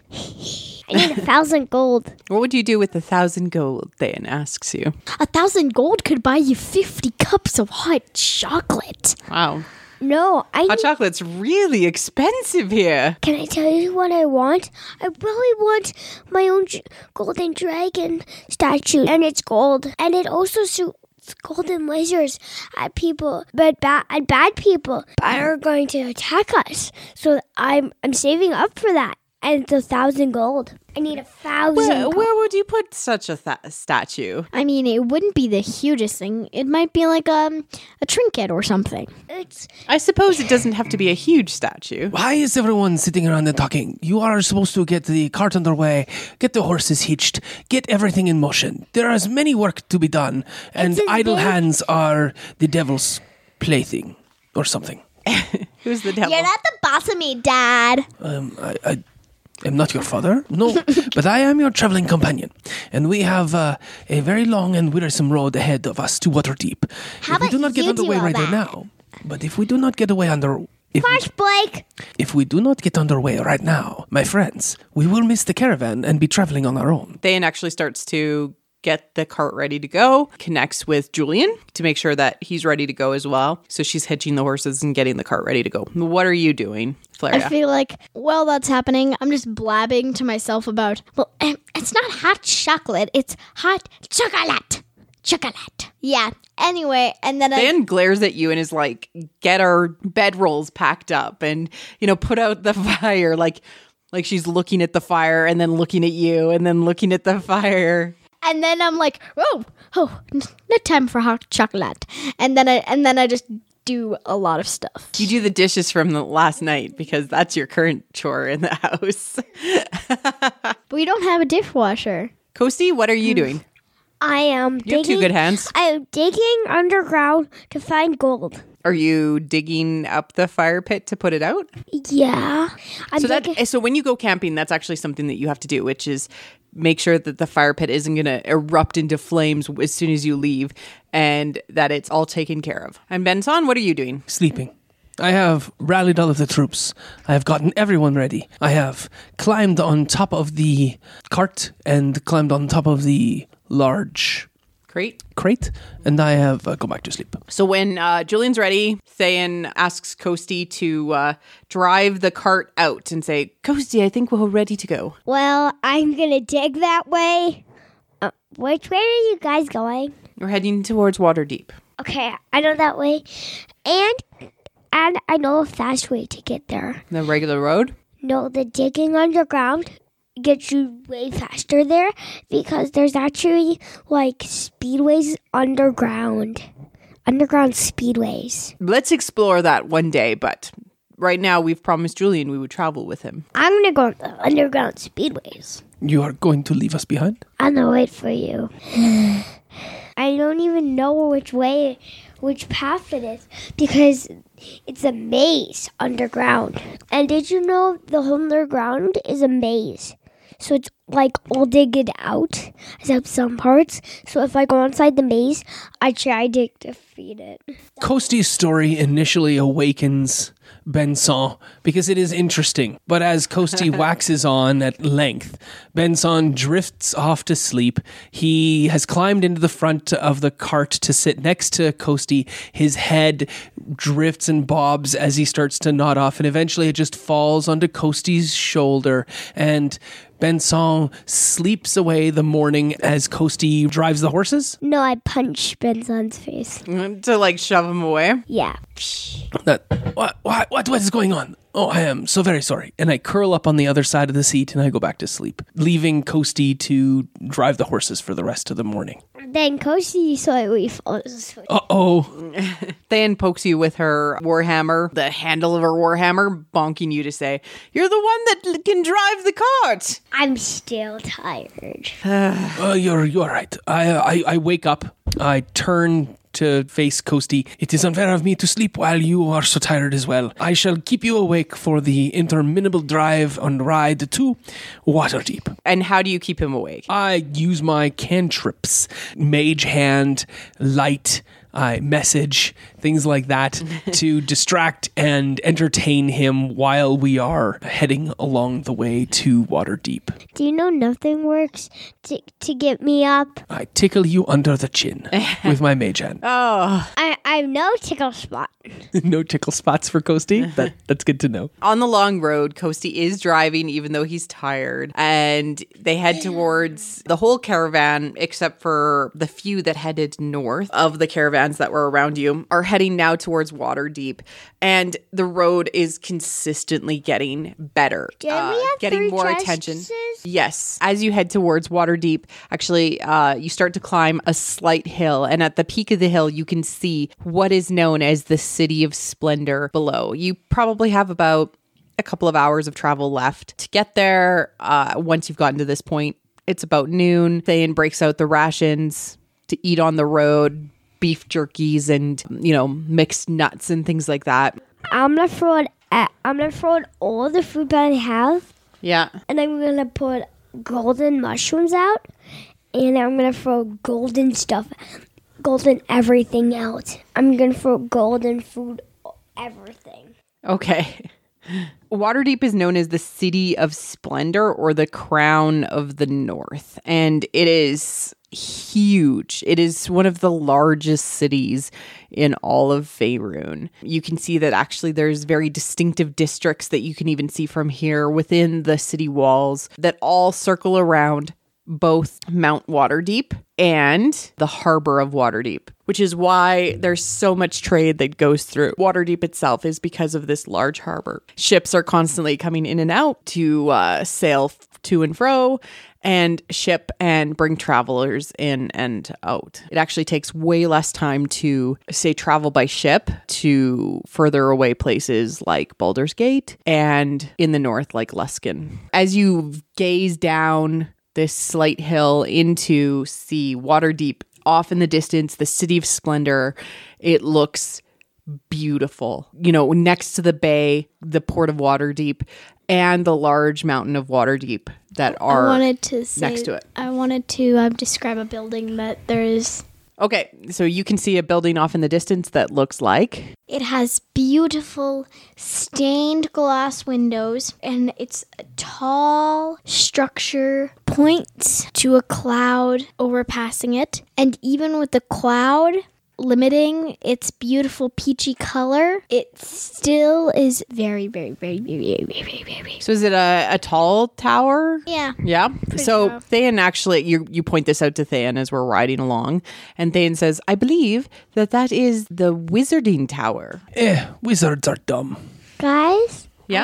I need 1,000 gold. What would you do with 1,000 gold? Thayan asks you. 1,000 gold could buy you 50 cups of hot chocolate. Wow. No, Hot chocolate's really expensive here. Can I tell you what I want? I really want my own golden dragon statue, and it's gold. And it also shoots golden lasers at people, but bad people are going to attack us. So I'm saving up for that. And it's 1,000 gold. I need 1,000 gold. Where would you put such a statue? I mean, it wouldn't be the hugest thing. It might be like a trinket or something. I suppose it doesn't have to be a huge statue. Why is everyone sitting around and talking? You are supposed to get the cart underway, get the horses hitched, get everything in motion. There is many work to be done, and idle hands are the devil's plaything, or something. Who's the devil? You're not the boss of me, Dad. I'm not your father, no, but I am your traveling companion, and we have a very long and wearisome road ahead of us to Waterdeep. How If we do about not get you underway do all right that? now, but if we do not get away Blake. if we do not get underway right now, my friends, we will miss the caravan and be traveling on our own. Thayan actually starts to get the cart ready to go, connects with Julian to make sure that he's ready to go as well. So she's hitching the horses and getting the cart ready to go. What are you doing, I Flaria? feel like, while that's happening, I'm just blabbing to myself about, it's not hot chocolate, it's hot chocolate. Chocolate. Yeah. Anyway, and then Thayan glares at you and is like, get our bedrolls packed up and, put out the fire. Like she's looking at the fire and then looking at you and then looking at the fire. And then I'm like, oh, no time for hot chocolate. And then I just do a lot of stuff. You do the dishes from the last night because that's your current chore in the house. But we don't have a dishwasher. Kosti, what are you doing? I am You have digging. two good hands. I am digging underground to find gold. Are you digging up the fire pit to put it out? Yeah. So when you go camping, that's actually something that you have to do, which is make sure that the fire pit isn't going to erupt into flames as soon as you leave and that it's all taken care of. And Benson, what are you doing? Sleeping. I have rallied all of the troops. I have gotten everyone ready. I have climbed on top of the cart and climbed on top of the large crate, and I have gone back to sleep. So when Julian's ready, Thayan asks Kosti to drive the cart out and say, Kosti, I think we're ready to go. Well, I'm going to dig that way. Which way are you guys going? We're heading towards Waterdeep. Okay, I know that way. And I know a fast way to get there. The regular road? No, the digging underground gets you way faster there because there's actually like speedways underground speedways. Let's explore that one day, but right now we've promised Julian we would travel with him. I'm gonna go to the underground speedways. You are going to leave us behind? I'm gonna wait for you. I don't even know which path it is because it's a maze underground. And did you know the whole underground is a maze? So it's like all digged out, except some parts. So if I go inside the maze, I try to defeat it. Kosti's story initially awakens Benson because it is interesting. But as Kosti waxes on at length, Benson drifts off to sleep. He has climbed into the front of the cart to sit next to Kosti. His head drifts and bobs as he starts to nod off, and eventually it just falls onto Kosti's shoulder, and Benson sleeps away the morning as Kosti drives the horses. No, I punch Benson's face. To like shove him away? Yeah. What is going on? Oh, I am so very sorry. And I curl up on the other side of the seat and I go back to sleep, leaving Kosti to drive the horses for the rest of the morning. Then Koshi slightly falls asleep. Uh-oh. Thayan pokes you with her warhammer, the handle of her warhammer, bonking you to say, you're the one that can drive the cart. I'm still tired. You're right. I wake up. I turn to face Kosti. It is unfair of me to sleep while you are so tired as well. I shall keep you awake for the interminable drive and ride to Waterdeep. And how do you keep him awake? I use my cantrips, mage hand, light, I message, things like that to distract and entertain him while we are heading along the way to Waterdeep. Do you know nothing works to get me up? I tickle you under the chin with my mage hand. Oh. I have no tickle spot. No tickle spots for Coasty? That's good to know. On the long road, Coasty is driving even though he's tired. And they head towards the whole caravan, except for the few that headed north of the caravans that were around you, are heading now towards Waterdeep. And the road is consistently getting better. Didn't we have getting 3 more chests? attention. Yes. As you head towards Waterdeep, actually, you start to climb a slight hill. And at the peak of the hill, you can see what is known as the City of Splendor below. You probably have about a couple of hours of travel left to get there. Once you've gotten to this point, it's about noon. Thayen breaks out the rations to eat on the road, beef jerkies and, mixed nuts and things like that. I'm gonna throw in all the food that I have, Yeah. and I'm gonna put golden mushrooms out, and I'm gonna throw golden everything out. I'm gonna throw golden food, everything. Okay. Waterdeep is known as the City of Splendor or the Crown of the North, and it is huge. It is one of the largest cities in all of Faerun. You can see that actually there's very distinctive districts that you can even see from here within the city walls that all circle around both Mount Waterdeep and the harbor of Waterdeep, which is why there's so much trade that goes through Waterdeep itself, is because of this large harbor. Ships are constantly coming in and out to sail to and fro and ship and bring travelers in and out. It actually takes way less time to, say, travel by ship to further away places like Baldur's Gate and in the north like Luskan. As you gaze down this slight hill into see Waterdeep off in the distance, the City of Splendor, it looks beautiful. Next to the bay, the port of Waterdeep, and the large mountain of Waterdeep that are next to it. I wanted to describe a building that there is. Okay, so you can see a building off in the distance that looks like... It has beautiful stained glass windows, and it's a tall structure, points to a cloud overpassing it. And even with the cloud limiting its beautiful peachy color, it still is very, very, very, very, very, very, very, very. So is it a tall tower? Yeah. Yeah. So tall. Thayen actually, you point this out to Thayen as we're riding along, and Thayen says, I believe that is the Wizarding Tower. Wizards are dumb. Guys, Yeah?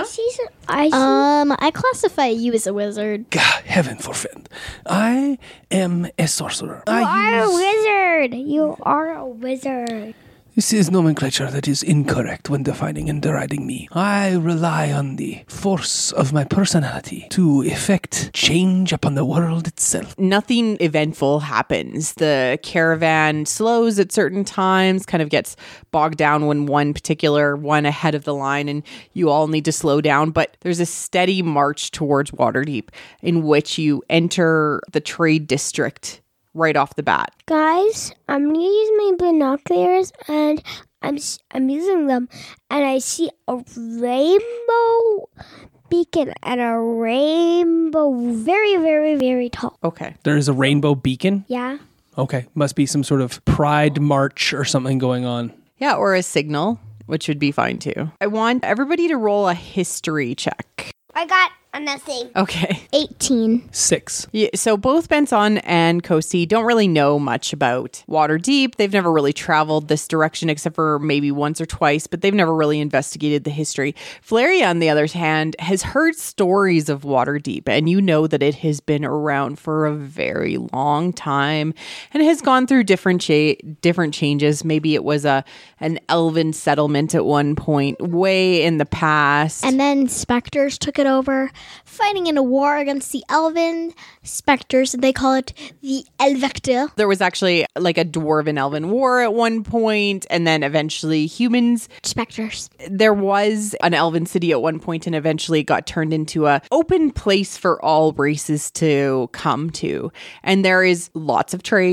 I classify you as a wizard. God, heaven forfend. I am a sorcerer. You are a wizard. You are a wizard. This is nomenclature that is incorrect when defining and deriding me. I rely on the force of my personality to effect change upon the world itself. Nothing eventful happens. The caravan slows at certain times, kind of gets bogged down when one particular one ahead of the line and you all need to slow down. But there's a steady march towards Waterdeep in which you enter the trade district right off the bat. Guys, I'm gonna use my binoculars, and I'm using them, and I see a rainbow beacon and a rainbow very, very, very tall. Okay. There is a rainbow beacon? Yeah. Okay, must be some sort of pride march or something going on. Yeah, or a signal, which would be fine too. I want everybody to roll a history check. I got nothing. Okay. 18. 6. Yeah, so both Benson and Kosi don't really know much about Waterdeep. They've never really traveled this direction except for maybe once or twice, but they've never really investigated the history. Flaria, on the other hand, has heard stories of Waterdeep, and you know that it has been around for a very long time and has gone through different changes. Maybe it was an elven settlement at one point way in the past. And then specters took it over, fighting in a war against the elven specters. They call it the Elvecta. There was actually like a dwarven elven war at one point, and then eventually humans. Specters. There was an elven city at one point, and eventually it got turned into a open place for all races to come to. And there is lots of trade,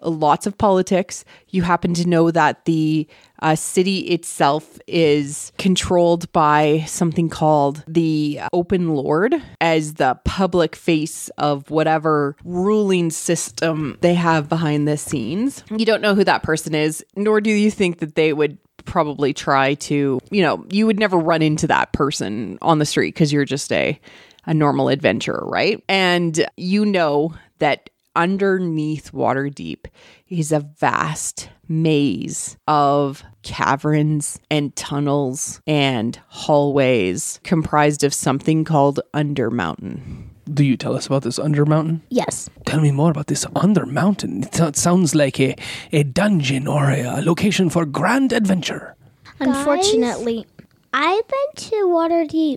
lots of politics. You happen to know that the city itself is controlled by something called the Open Lord as the public face of whatever ruling system they have behind the scenes. You don't know who that person is, nor do you think that they would probably try to, you would never run into that person on the street because you're just a normal adventurer, right? And you know that underneath Waterdeep is a vast maze of caverns and tunnels and hallways comprised of something called Undermountain. Do you tell us about this Undermountain? Yes. Tell me more about this Undermountain. It sounds like a dungeon or a location for grand adventure. Unfortunately, I've been to Waterdeep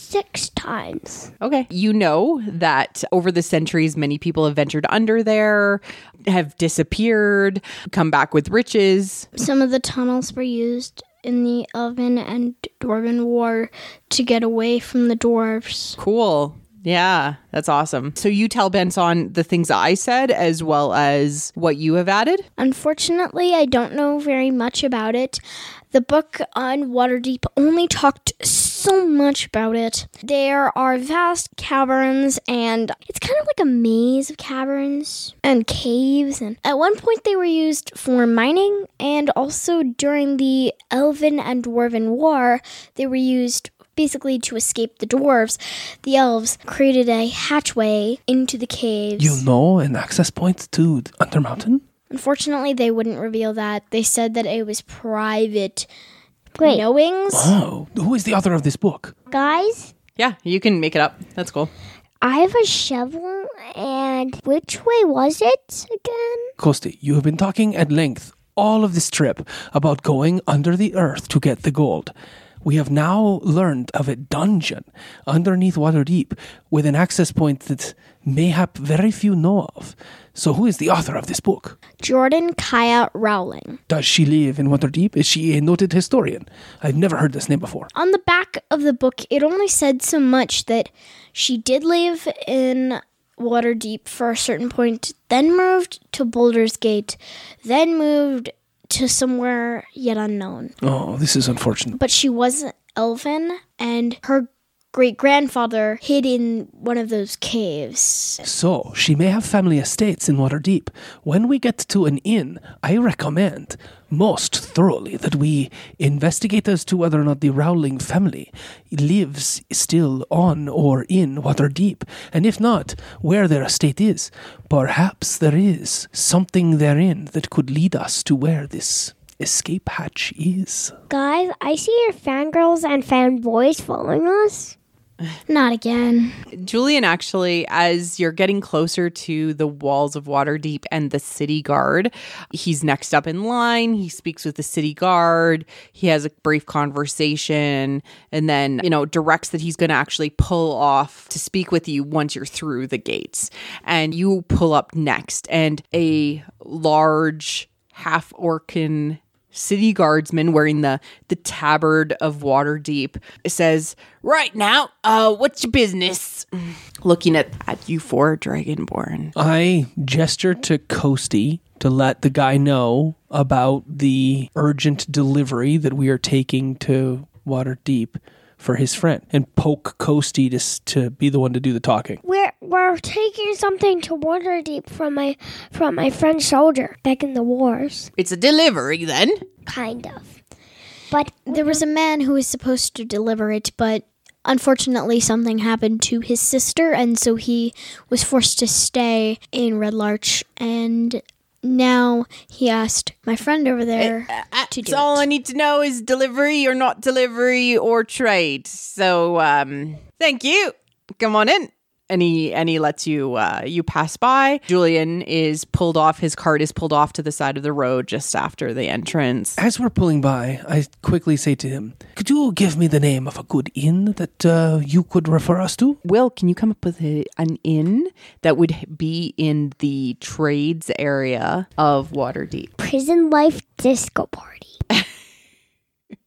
6 times. Okay. You know that over the centuries, many people have ventured under there, have disappeared, come back with riches. some of the tunnels were used in the Elven and Dwarven War to get away from the dwarves. Cool. Yeah, that's awesome. So you tell Benson the things I said as well as what you have added? Unfortunately, I don't know very much about it. The book on Waterdeep only talked so much about it. There are vast caverns, and it's kind of like a maze of caverns and caves. And at one point, they were used for mining, and also during the Elven and Dwarven War, they were used basically to escape the dwarves. The elves created a hatchway into the caves. You know an access point to Undermountain? Unfortunately, they wouldn't reveal that. They said that it was private Wait. knowings. Oh, who is the author of this book? Guys, Yeah, you can make it up. That's cool. I have a shovel, and which way was it again? Kosti, you have been talking at length all of this trip about going under the earth to get the gold. We have now learned of a dungeon underneath Waterdeep with an access point that mayhap very few know of. So who is the author of this book? Jordan Kaya Rowling. Does she live in Waterdeep? Is she a noted historian? I've never heard this name before. On the back of the book, it only said so much that she did live in Waterdeep for a certain point, then moved to Baldur's Gate, then moved to somewhere yet unknown. Oh, this is unfortunate. But she was elven, and her great-grandfather hid in one of those caves. So, she may have family estates in Waterdeep. When we get to an inn, I recommend most thoroughly that we investigate as to whether or not the Rowling family lives still on or in Waterdeep, and if not, where their estate is. Perhaps there is something therein that could lead us to where this escape hatch is. Guys, I see your fangirls and fanboys following us. Not again. Julian, actually, as you're getting closer to the walls of Waterdeep and the city guard, he's next up in line. He speaks with the city guard. He has a brief conversation and then, directs that he's going to actually pull off to speak with you once you're through the gates. And you pull up next, and a large half-orcan city guardsman wearing the tabard of Waterdeep says, "Right now, what's your business?" Looking at you four, Dragonborn. I gesture to Kosti to let the guy know about the urgent delivery that we are taking to Waterdeep for his friend, and poke Kosti to be the one to do the talking. We're taking something to Waterdeep from my friend soldier back in the wars. It's a delivery, then? Kind of. But There was a man who was supposed to deliver it, but unfortunately something happened to his sister, and so he was forced to stay in Red Larch, and now he asked my friend over there to do That's all it. I need to know is delivery or not delivery or trade. So, thank you. Come on in. And he lets you you pass by. Julian is pulled off. His cart is pulled off to the side of the road just after the entrance. As we're pulling by, I quickly say to him, "Could you give me the name of a good inn that you could refer us to?" Will, can you come up with an inn that would be in the trades area of Waterdeep? prison life disco party.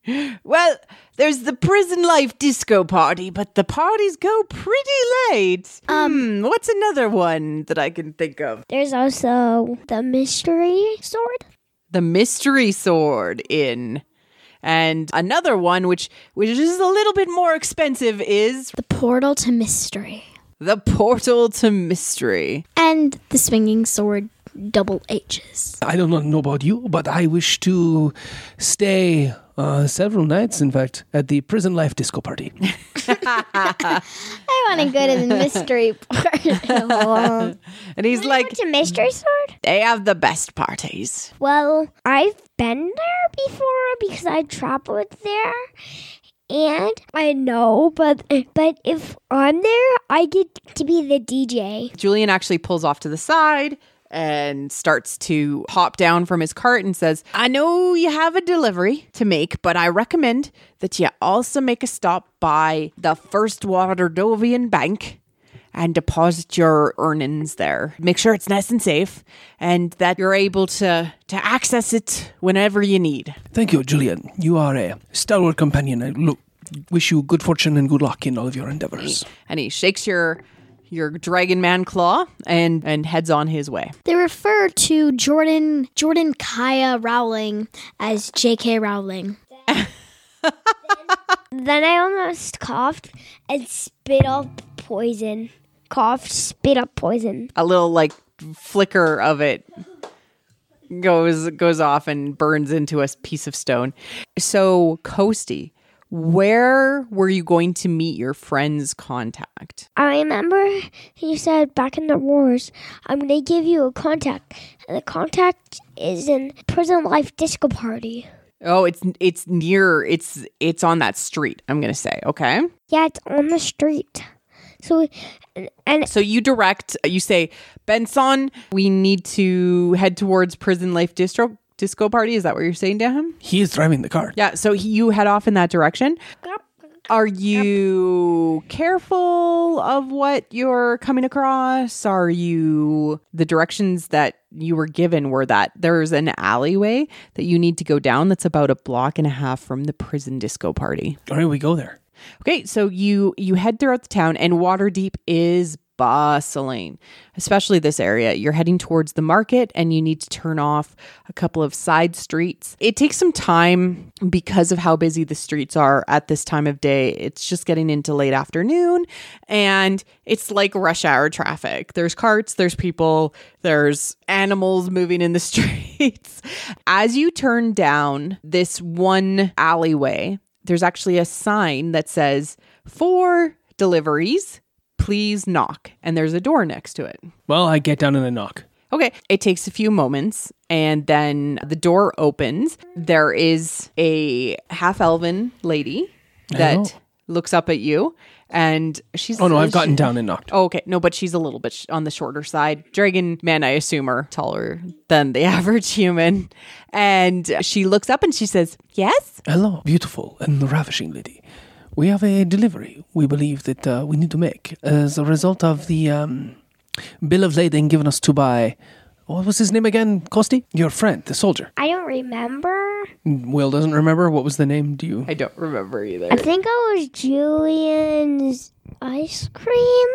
Well, there's the prison life disco party, but the parties go pretty late. What's another one that I can think of? There's also the mystery sword. The mystery sword inn. And another one, which is a little bit more expensive, is The portal to mystery. the portal to mystery. And the swinging sword double H's. I don't know about you, but I wish to stay several nights, in fact, at the prison life disco party. I want to go to the mystery portal. And he's like, What's a mystery sword? they have the best parties. Well, I've been there before because I traveled there. And I know, but if I'm there, I get to be the DJ. Julian actually pulls off to the side and starts to hop down from his cart and says, I know you have a delivery to make, but I recommend that you also make a stop by the First Waterdovian Bank and deposit your earnings there. Make sure it's nice and safe and that you're able to access it whenever you need. Thank you, Julian. You are a stalwart companion. I wish you good fortune and good luck in all of your endeavors. And he shakes your dragon man claw and heads on his way. They refer to Jordan Kaya Rowling as J.K. Rowling. Then I almost coughed and spit up poison. Coughed, spit up poison. A little like flicker of it goes off and burns into a piece of stone. So, Coasty, where were you going to meet your friend's contact? I remember he said back in the wars, I'm going to give you a contact. And the contact is in prison life disco party. Oh, it's near, it's on that street, I'm going to say, okay? Yeah, it's on the street. So, and So you say, Benson, we need to head towards prison life disco party. Is that what you're saying to him? He is driving the cart. Yeah, so you head off in that direction. Are you careful of what you're coming across? Are you the directions that you were given were that there's an alleyway that you need to go down that's about a block and a half from the prison disco party? All right, we go there. Okay, so you head throughout the town and Waterdeep is bustling, especially this area. You're heading towards the market and you need to turn off a couple of side streets. It takes some time because of how busy the streets are at this time of day. It's just getting into late afternoon and it's like rush hour traffic. There's carts, there's people, there's animals moving in the streets. As you turn down this one alleyway, there's actually a sign that says, "For deliveries, please knock." And there's a door next to it. Well, I get down and I knock. Okay. It takes a few moments and then the door opens. There is a half-elven lady that looks up at you and she's... Oh, no, I've gotten down and knocked. Oh, okay. No, but she's a little bit on the shorter side. Dragon men, I assume, are taller than the average human. And she looks up and she says, "Yes?" Hello, beautiful and ravishing lady. We have a delivery we believe that we need to make as a result of the bill of lading given us to by, what was his name again, Costi? Your friend, the soldier. I don't remember. Will doesn't remember. What was the name? Do you? I don't remember either. I think it was Julian's ice cream.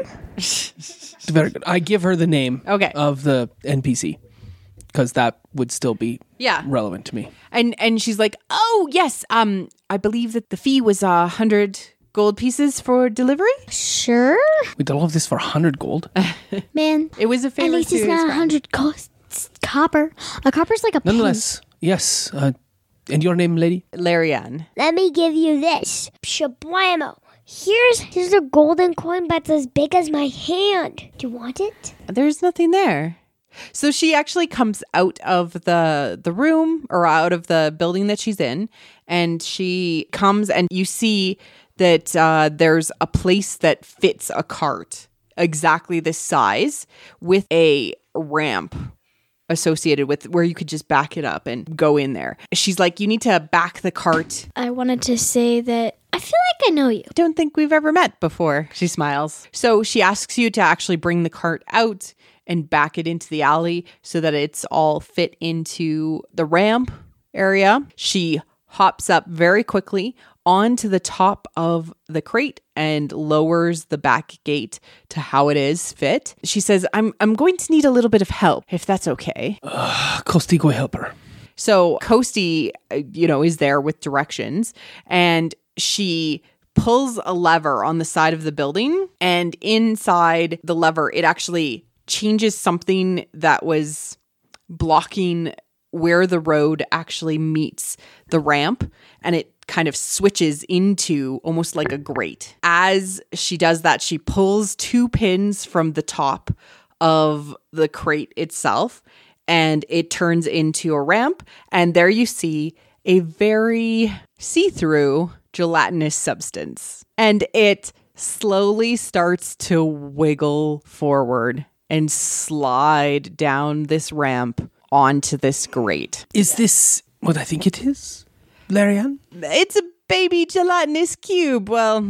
Very good. I give her the name Okay. of the NPC because that would still be Yeah. relevant to me. And she's like, "Oh, yes. I believe that the fee was 100 gold pieces for delivery." Sure, We did all of this for 100 gold. man. It was a At favor least to it's his not friend. 100 copper. A copper's like a penny. Nonetheless, yes. And your name, lady? Larian. Let me give you this. Shablamo. Here's a golden coin that's as big as my hand. Do you want it? There's nothing there. So she actually comes out of the room or out of the building that she's in, and she comes and you see that there's a place that fits a cart exactly this size with a ramp associated with where you could just back it up and go in there. She's like, "You need to back the cart." I wanted to say that I feel like I know you. "Don't think we've ever met before." She smiles. So she asks you to actually bring the cart out and back it into the alley so that it's all fit into the ramp area. She hops up very quickly onto the top of the crate and lowers the back gate to how it is fit. She says, I'm going to need a little bit of help, if that's okay. Kosti, go help her. So Kosti, is there with directions, and she pulls a lever on the side of the building, and inside the lever, it actually changes something that was blocking where the road actually meets the ramp, and it kind of switches into almost like a grate. As she does that, she pulls 2 pins from the top of the crate itself, and it turns into a ramp. And there you see a very see-through gelatinous substance. And it slowly starts to wiggle forward and slide down this ramp onto this grate. Is this what I think it is, Larian? It's a baby gelatinous cube. Well,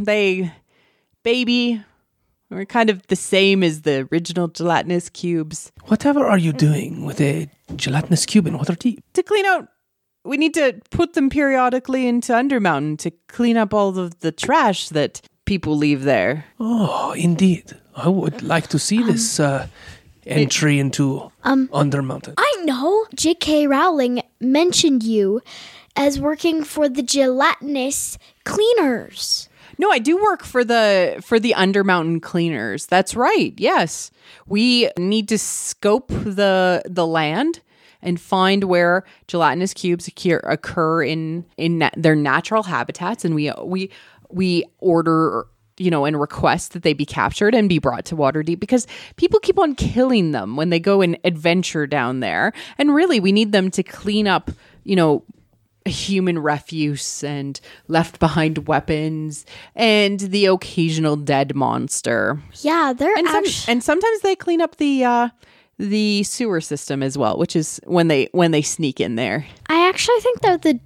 baby were kind of the same as the original gelatinous cubes. Whatever are you doing with a gelatinous cube in Waterdeep? To clean out, we need to put them periodically into Undermountain to clean up all of the trash that people leave there. Oh, indeed. I would like to see this entry into Undermountain. I know. J.K. Rowling mentioned you as working for the gelatinous cleaners. No, I do work for the Undermountain cleaners. That's right. Yes. We need to scope the land and find where gelatinous cubes occur in their natural habitats, and we order and request that they be captured and be brought to Waterdeep, because people keep on killing them when they go and adventure down there. And really, we need them to clean up, human refuse and left behind weapons and the occasional dead monster. Yeah, they're and sometimes they clean up the sewer system as well, which is when they sneak in there. I actually think they're the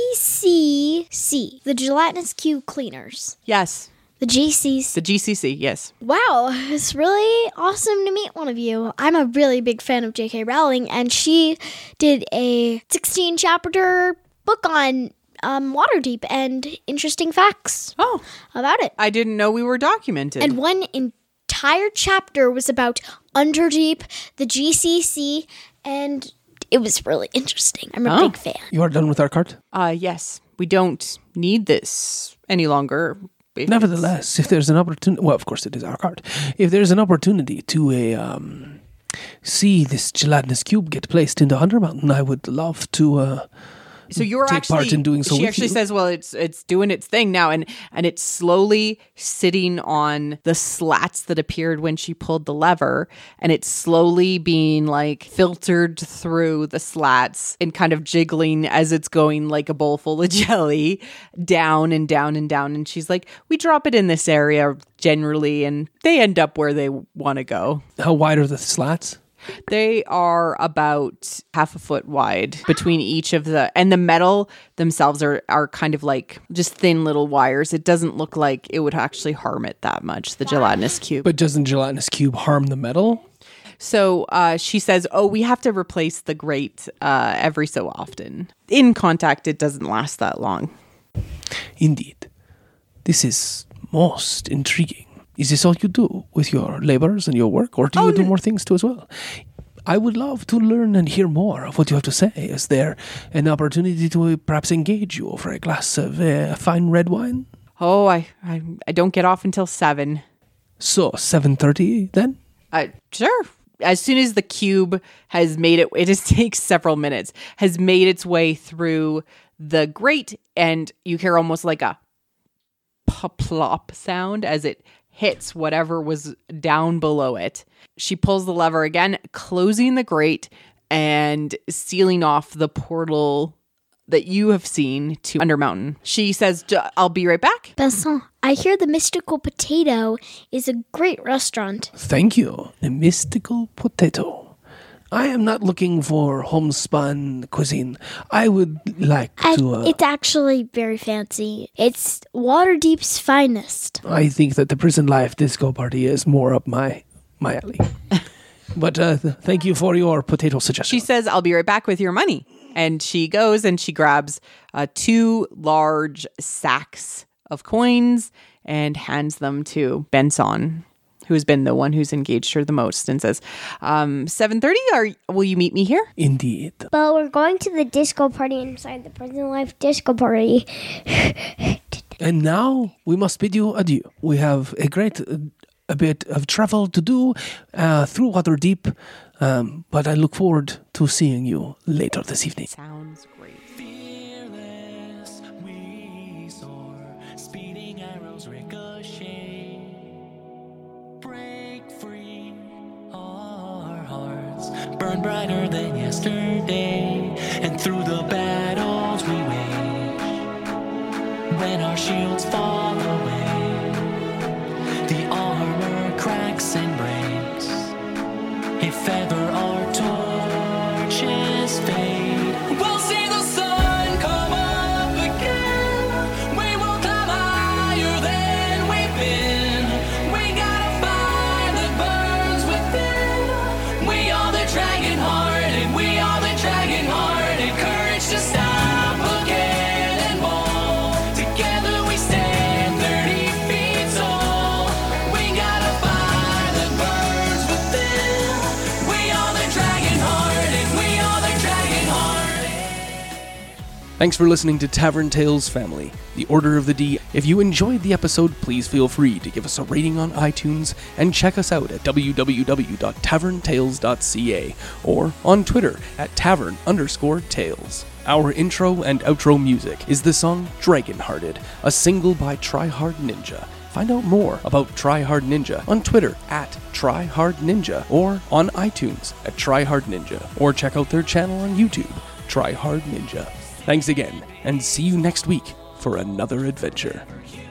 GCC, the gelatinous cube cleaners. Yes. The GCC. The GCC, yes. Wow, it's really awesome to meet one of you. I'm a really big fan of J.K. Rowling, and she did a 16-chapter book on Waterdeep and interesting facts about it. I didn't know we were documented. And one entire chapter was about Underdeep, the GCC, and it was really interesting. I'm a big fan. You are done with our cart? Yes. We don't need this any longer. Nevertheless, if there's an opportunity, well, of course it is our cart. If there's an opportunity to see this gelatinous cube get placed into Undermountain, I would love to so you're take actually, part in doing so. She actually says, well, it's doing its thing now, and it's slowly sitting on the slats that appeared when she pulled the lever, and it's slowly being like filtered through the slats and kind of jiggling as it's going like a bowl full of jelly down and down and down. And she's like, we drop it in this area generally, and they end up where they want to go. How wide are the slats? They are about half a foot wide between each of and the metal themselves are kind of like just thin little wires. It doesn't look like it would actually harm it that much, the gelatinous cube. But doesn't gelatinous cube harm the metal? So she says, we have to replace the grate every so often. In contact, it doesn't last that long. Indeed. This is most intriguing. Is this all you do with your labors and your work, or do you do more things too as well? I would love to learn and hear more of what you have to say. Is there an opportunity to perhaps engage you over a glass of fine red wine? Oh, I don't get off until 7. So 7:30 then? Sure. As soon as the cube has made it just takes several minutes, has made its way through the grate, and you hear almost like a plop sound as it hits whatever was down below it. She pulls the lever again, closing the grate and sealing off the portal that you have seen to Undermountain. She says, I'll be right back. Vincent, I hear the Mystical Potato is a great restaurant. Thank you. The Mystical Potato. I am not looking for homespun cuisine. I would like to... It's actually very fancy. It's Waterdeep's finest. I think that the prison life disco party is more up my alley. But thank you for your potato suggestion. She says, I'll be right back with your money. And she goes and she grabs 2 large sacks of coins and hands them to Benson, who's been the one who's engaged her the most, and says, 7:30, will you meet me here? Indeed. But we're going to the disco party inside the Prison Life disco party. And now we must bid you adieu. We have a great a bit of travel to do through Waterdeep, but I look forward to seeing you later this evening. Sounds great. Fearless, we soar, speeding arrows ricochet. Break free, our hearts burn brighter than yesterday. And through the battles we wage, when our shields fall away, the armor cracks and breaks. If ever our torches fade, we'll see the sun come up again. We will climb higher than we've been. We got a fire that burns within. We are the dragon heart, and we are the dragon heart, and courage to stop again and bold. Together we stand 30 feet tall. We got a fire that burns within. We are the dragon heart, and we are the dragon heart. Thanks for listening to Tavern Tales Family, the Order of the D. If you enjoyed the episode, please feel free to give us a rating on iTunes and check us out at www.taverntales.ca or on Twitter at tavern_tales. Our intro and outro music is the song Dragonhearted, a single by Tryhard Ninja. Find out more about Tryhard Ninja on Twitter at Tryhard Ninja or on iTunes at Tryhard Ninja, or check out their channel on YouTube, Tryhard Ninja. Thanks again, and see you next week for another adventure.